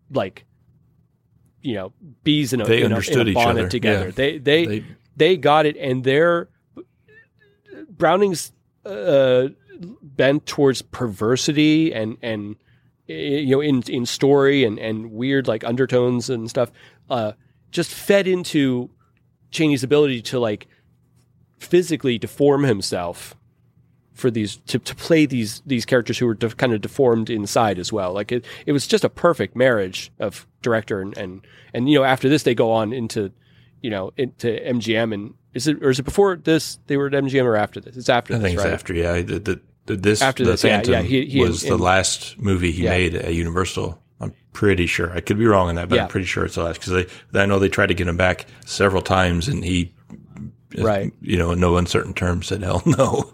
bees in a bonnet together. Yeah. They got it, and their Browning's bent towards perversity and in story and weird like undertones and stuff just fed into Chaney's ability to like physically deform himself for these to play these characters who were kind of deformed inside as well. Like it was just a perfect marriage of director and after this they go on into MGM. And is it before this they were at MGM or after this? It's after. I think this, it's right? after. Yeah, the Phantom was the last movie he made at Universal. I'm pretty sure. I could be wrong on that, but I'm pretty sure it's the last, because I know they tried to get him back several times, and he, in no uncertain terms, said hell no.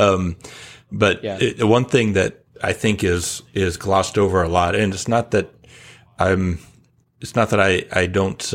One thing that I think is glossed over a lot, and it's not that I don't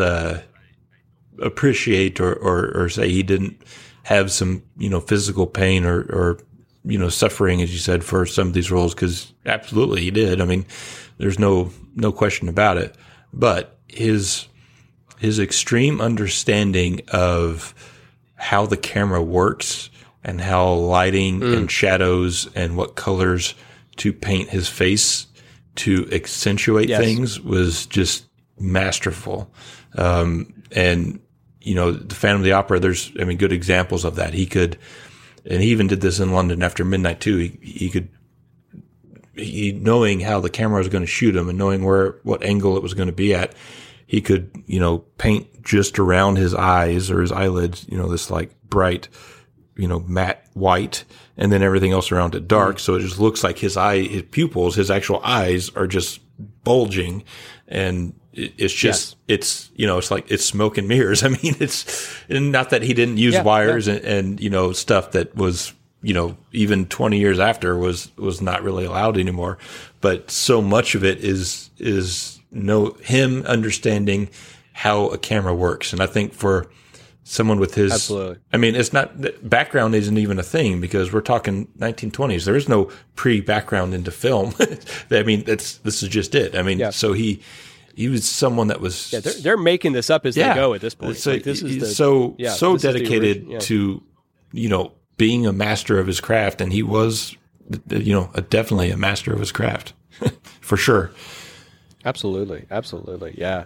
appreciate or say he didn't have some physical pain or suffering, as you said, for some of these roles, because absolutely he did. I mean, there's no question about it. But his extreme understanding of how the camera works and how lighting and shadows and what colors to paint his face to accentuate things was just masterful. And, the Phantom of the Opera, there's, good examples of that. He could, and he even did this in London After Midnight too. He knowing how the camera was going to shoot him and knowing what angle it was going to be at, he could, paint just around his eyes or his eyelids, this like bright, matte white, and then everything else around it dark. So it just looks like his pupils, his actual eyes are just bulging, and it's just, it's like it's smoke and mirrors. I mean, it's not that he didn't use wires and stuff that was, even 20 years after was not really allowed anymore. But so much of it is him understanding how a camera works. And I think for someone with his, absolutely. It's not, background isn't even a thing, because we're talking 1920s. There is no pre-background into film. This is just it. So he was someone that was, they're making this up as they go at this point. So this is so dedicated to, being a master of his craft. And he was, definitely a master of his craft for sure. Absolutely. Yeah.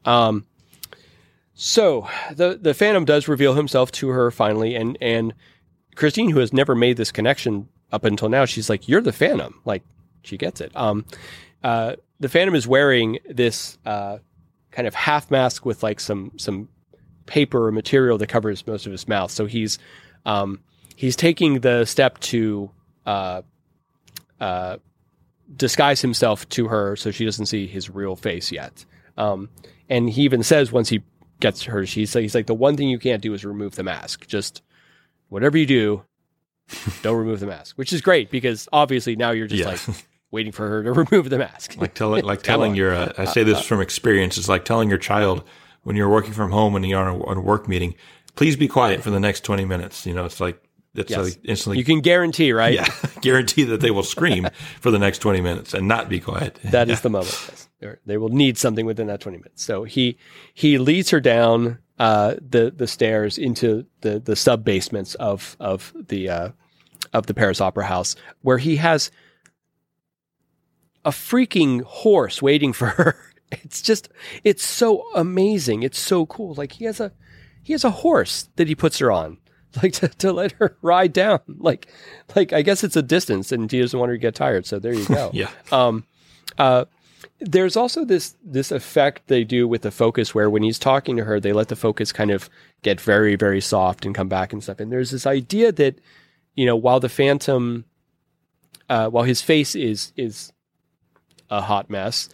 So the Phantom does reveal himself to her finally, and Christine, who has never made this connection up until now, she's like, "You're the Phantom." Like, she gets it. The Phantom is wearing this kind of half mask with like some paper or material that covers most of his mouth. So he's taking the step to disguise himself to her so she doesn't see his real face yet. And he even says once he gets her, he's like, the one thing you can't do is remove the mask. Just whatever you do, don't remove the mask, which is great, because obviously now you're just like waiting for her to remove the mask. telling your, I say this from experience, it's like telling your child when you're working from home and you're on a work meeting, please be quiet for the next 20 minutes. It's like, like instantly. You can guarantee, right? Yeah. Guarantee that they will scream for the next 20 minutes and not be quiet. That is the moment. Yes. They will need something within that 20 minutes. So he leads her down the stairs into the sub basements of the Paris Opera House, where he has a freaking horse waiting for her. It's so amazing. It's so cool. Like he has a horse that he puts her on, like to let her ride down. Like I guess it's a distance, and he doesn't want her to get tired. So there you go. Yeah. There's also this effect they do with the focus, where when he's talking to her, they let the focus kind of get very, very soft and come back and stuff. And there's this idea that, while the Phantom, while his face is a hot mess,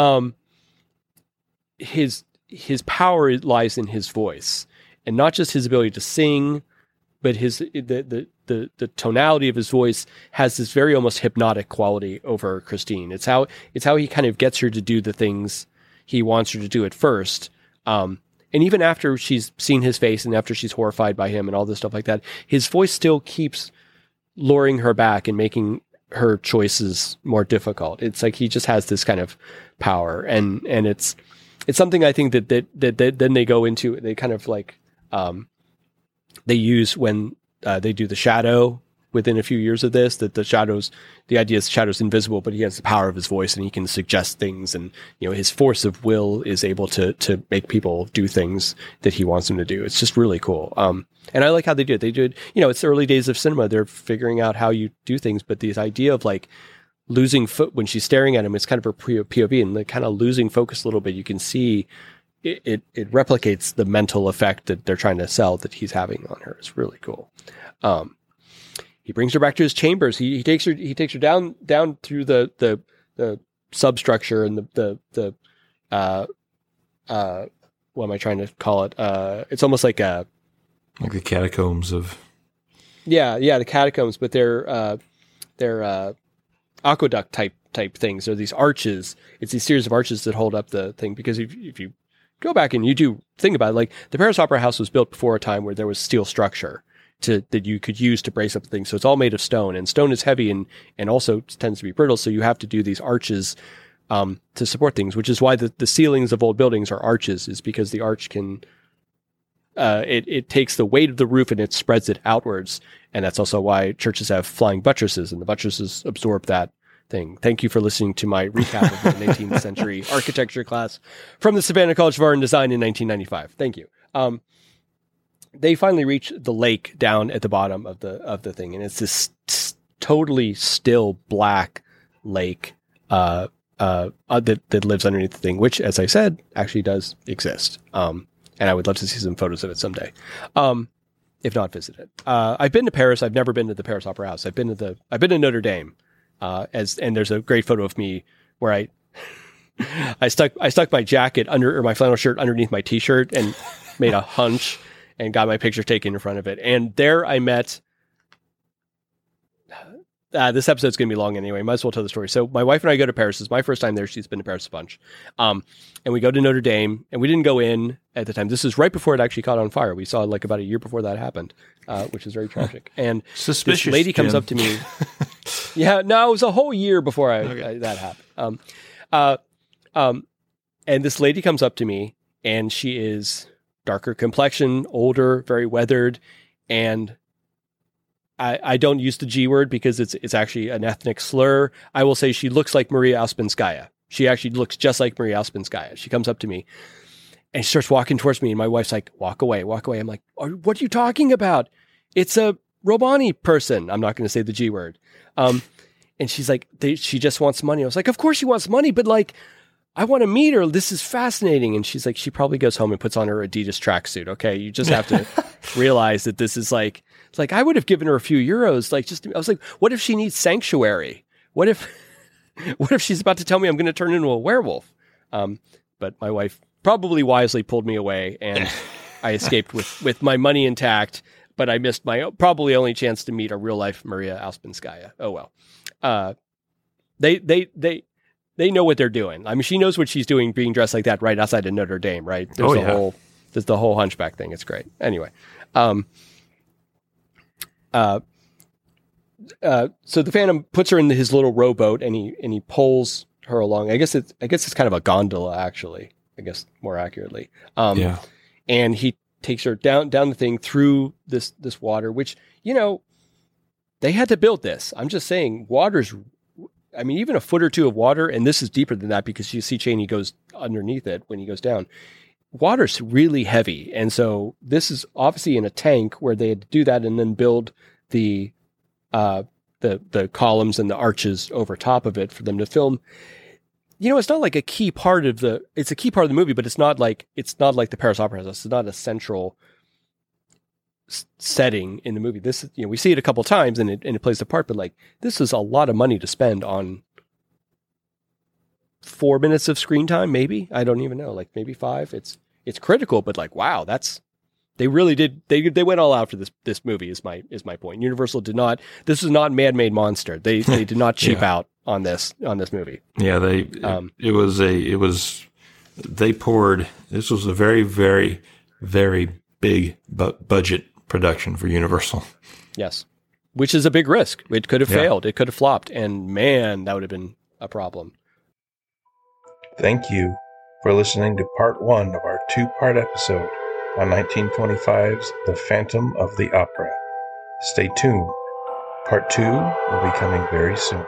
his power lies in his voice, and not just his ability to sing, but the tonality of his voice has this very almost hypnotic quality over Christine. It's how he kind of gets her to do the things he wants her to do at first. And even after she's seen his face and after she's horrified by him and all this stuff like that, his voice still keeps luring her back and making her choices more difficult. It's like he just has this kind of power, and it's something I think that then they go into, they kind of like, they use when they do the shadow within a few years of this, that the idea is the shadow's invisible, but he has the power of his voice and he can suggest things, and his force of will is able to make people do things that he wants them to do. It's just really cool. And I like how they do it. They do it, it's the early days of cinema. They're figuring out how you do things, but this idea of like losing when she's staring at him, it's kind of her POV, and like kind of losing focus a little bit. You can see it replicates the mental effect that they're trying to sell that he's having on her. It's really cool. He brings her back to his chambers. He takes her down through the substructure and the what am I trying to call it? It's almost like the catacombs of. Yeah, the catacombs, but they're aqueduct type things. They're these arches. It's these series of arches that hold up the thing, because if you go back and you do think about it, like the Paris Opera House was built before a time where there was steel structure. that you could use to brace up things. So it's all made of stone, and stone is heavy and also tends to be brittle. So you have to do these arches to support things, which is why the ceilings of old buildings are arches, is because the arch can, it takes the weight of the roof and it spreads it outwards. And that's also why churches have flying buttresses, and the buttresses absorb that thing. Thank you for listening to my recap of the 18th century architecture class from the Savannah College of Art and Design in 1995. Thank you. They finally reach the lake down at the bottom of the thing, and it's this totally still black lake that lives underneath the thing, which, as I said, actually does exist. And I would love to see some photos of it someday, if not visit it. I've been to Paris. I've never been to the Paris Opera House. I've been to Notre Dame. And there's a great photo of me where I stuck my jacket or my flannel shirt underneath my t-shirt and made a hunch and got my picture taken in front of it. And there I met, this episode's going to be long anyway. Might as well tell the story. So my wife and I go to Paris. It's my first time there. She's been to Paris a bunch. And we go to Notre Dame, and we didn't go in at the time. This is right before it actually caught on fire. We saw it like about a year before that happened, which is very tragic. And suspicious, this lady comes Jim. up to me. Yeah, no, it was a whole year before that happened. And this lady comes up to me, and she is darker complexion, older, very weathered, and I don't use the G word because it's actually an ethnic slur. I will say she looks like Maria Ouspenskaya. She actually looks just like Maria Ouspenskaya. She comes up to me and she starts walking towards me, and my wife's like, walk away, walk away. I'm like, what are you talking about? It's a Romani person. I'm not going to say the G word. And she's like, she just wants money. I was like, of course she wants money, but like, I want to meet her. This is fascinating. And she's like, she probably goes home and puts on her Adidas tracksuit. Okay. You just have to realize that this is like, it's like, I would have given her a few euros. Like, I was like, what if she needs sanctuary? What if she's about to tell me I'm going to turn into a werewolf? But my wife probably wisely pulled me away, and I escaped with my money intact, but I missed my probably only chance to meet a real life Maria Ouspenskaya. Oh, well. They know what they're doing. I mean, she knows what she's doing being dressed like that right outside of Notre Dame, right? There's the whole hunchback thing. It's great. Anyway. So the Phantom puts her in his little rowboat, and he pulls her along. I guess it's kind of a gondola, actually, I guess more accurately. And he takes her down the thing through this water, which, they had to build this. I'm just saying, water's, I mean, even a foot or two of water, and this is deeper than that because you see Chaney goes underneath it when he goes down. Water's really heavy. And so this is obviously in a tank where they had to do that and then build the columns and the arches over top of it for them to film. It's not like a key part of it's a key part of the movie, but it's not like the Paris Opera House. It's not a central setting in the movie. This is, we see it a couple times and it plays a part, but like, this is a lot of money to spend on 4 minutes of screen time, maybe. I don't even know, like maybe 5. It's critical, but like, wow, they really did. They went all out for this movie is my point. Universal did not, this was not Man-Made Monster. They did not cheap out on this movie. Yeah. This was a very, very, very big budget production for Universal. Yes. Which is a big risk. It could have failed. It could have flopped. And man, that would have been a problem. Thank you for listening to part 1 of our 2-part episode on 1925's The Phantom of the Opera. Stay tuned. Part 2 will be coming very soon.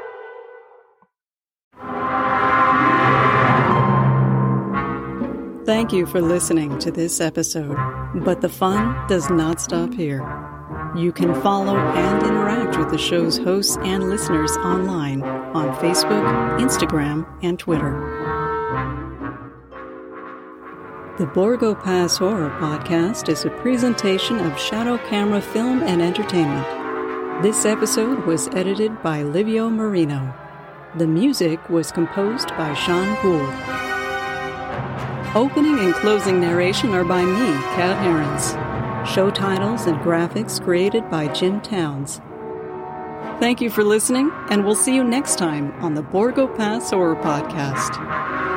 Thank you for listening to this episode, but the fun does not stop here. You can follow and interact with the show's hosts and listeners online on Facebook, Instagram, and Twitter. The Borgo Pass Horror Podcast is a presentation of Shadow Camera Film and Entertainment. This episode was edited by Livio Marino. The music was composed by Sean Gould. Opening and closing narration are by me, Kat Herons. Show titles and graphics created by Jim Towns. Thank you for listening, and we'll see you next time on the Borgo Pass Horror Podcast.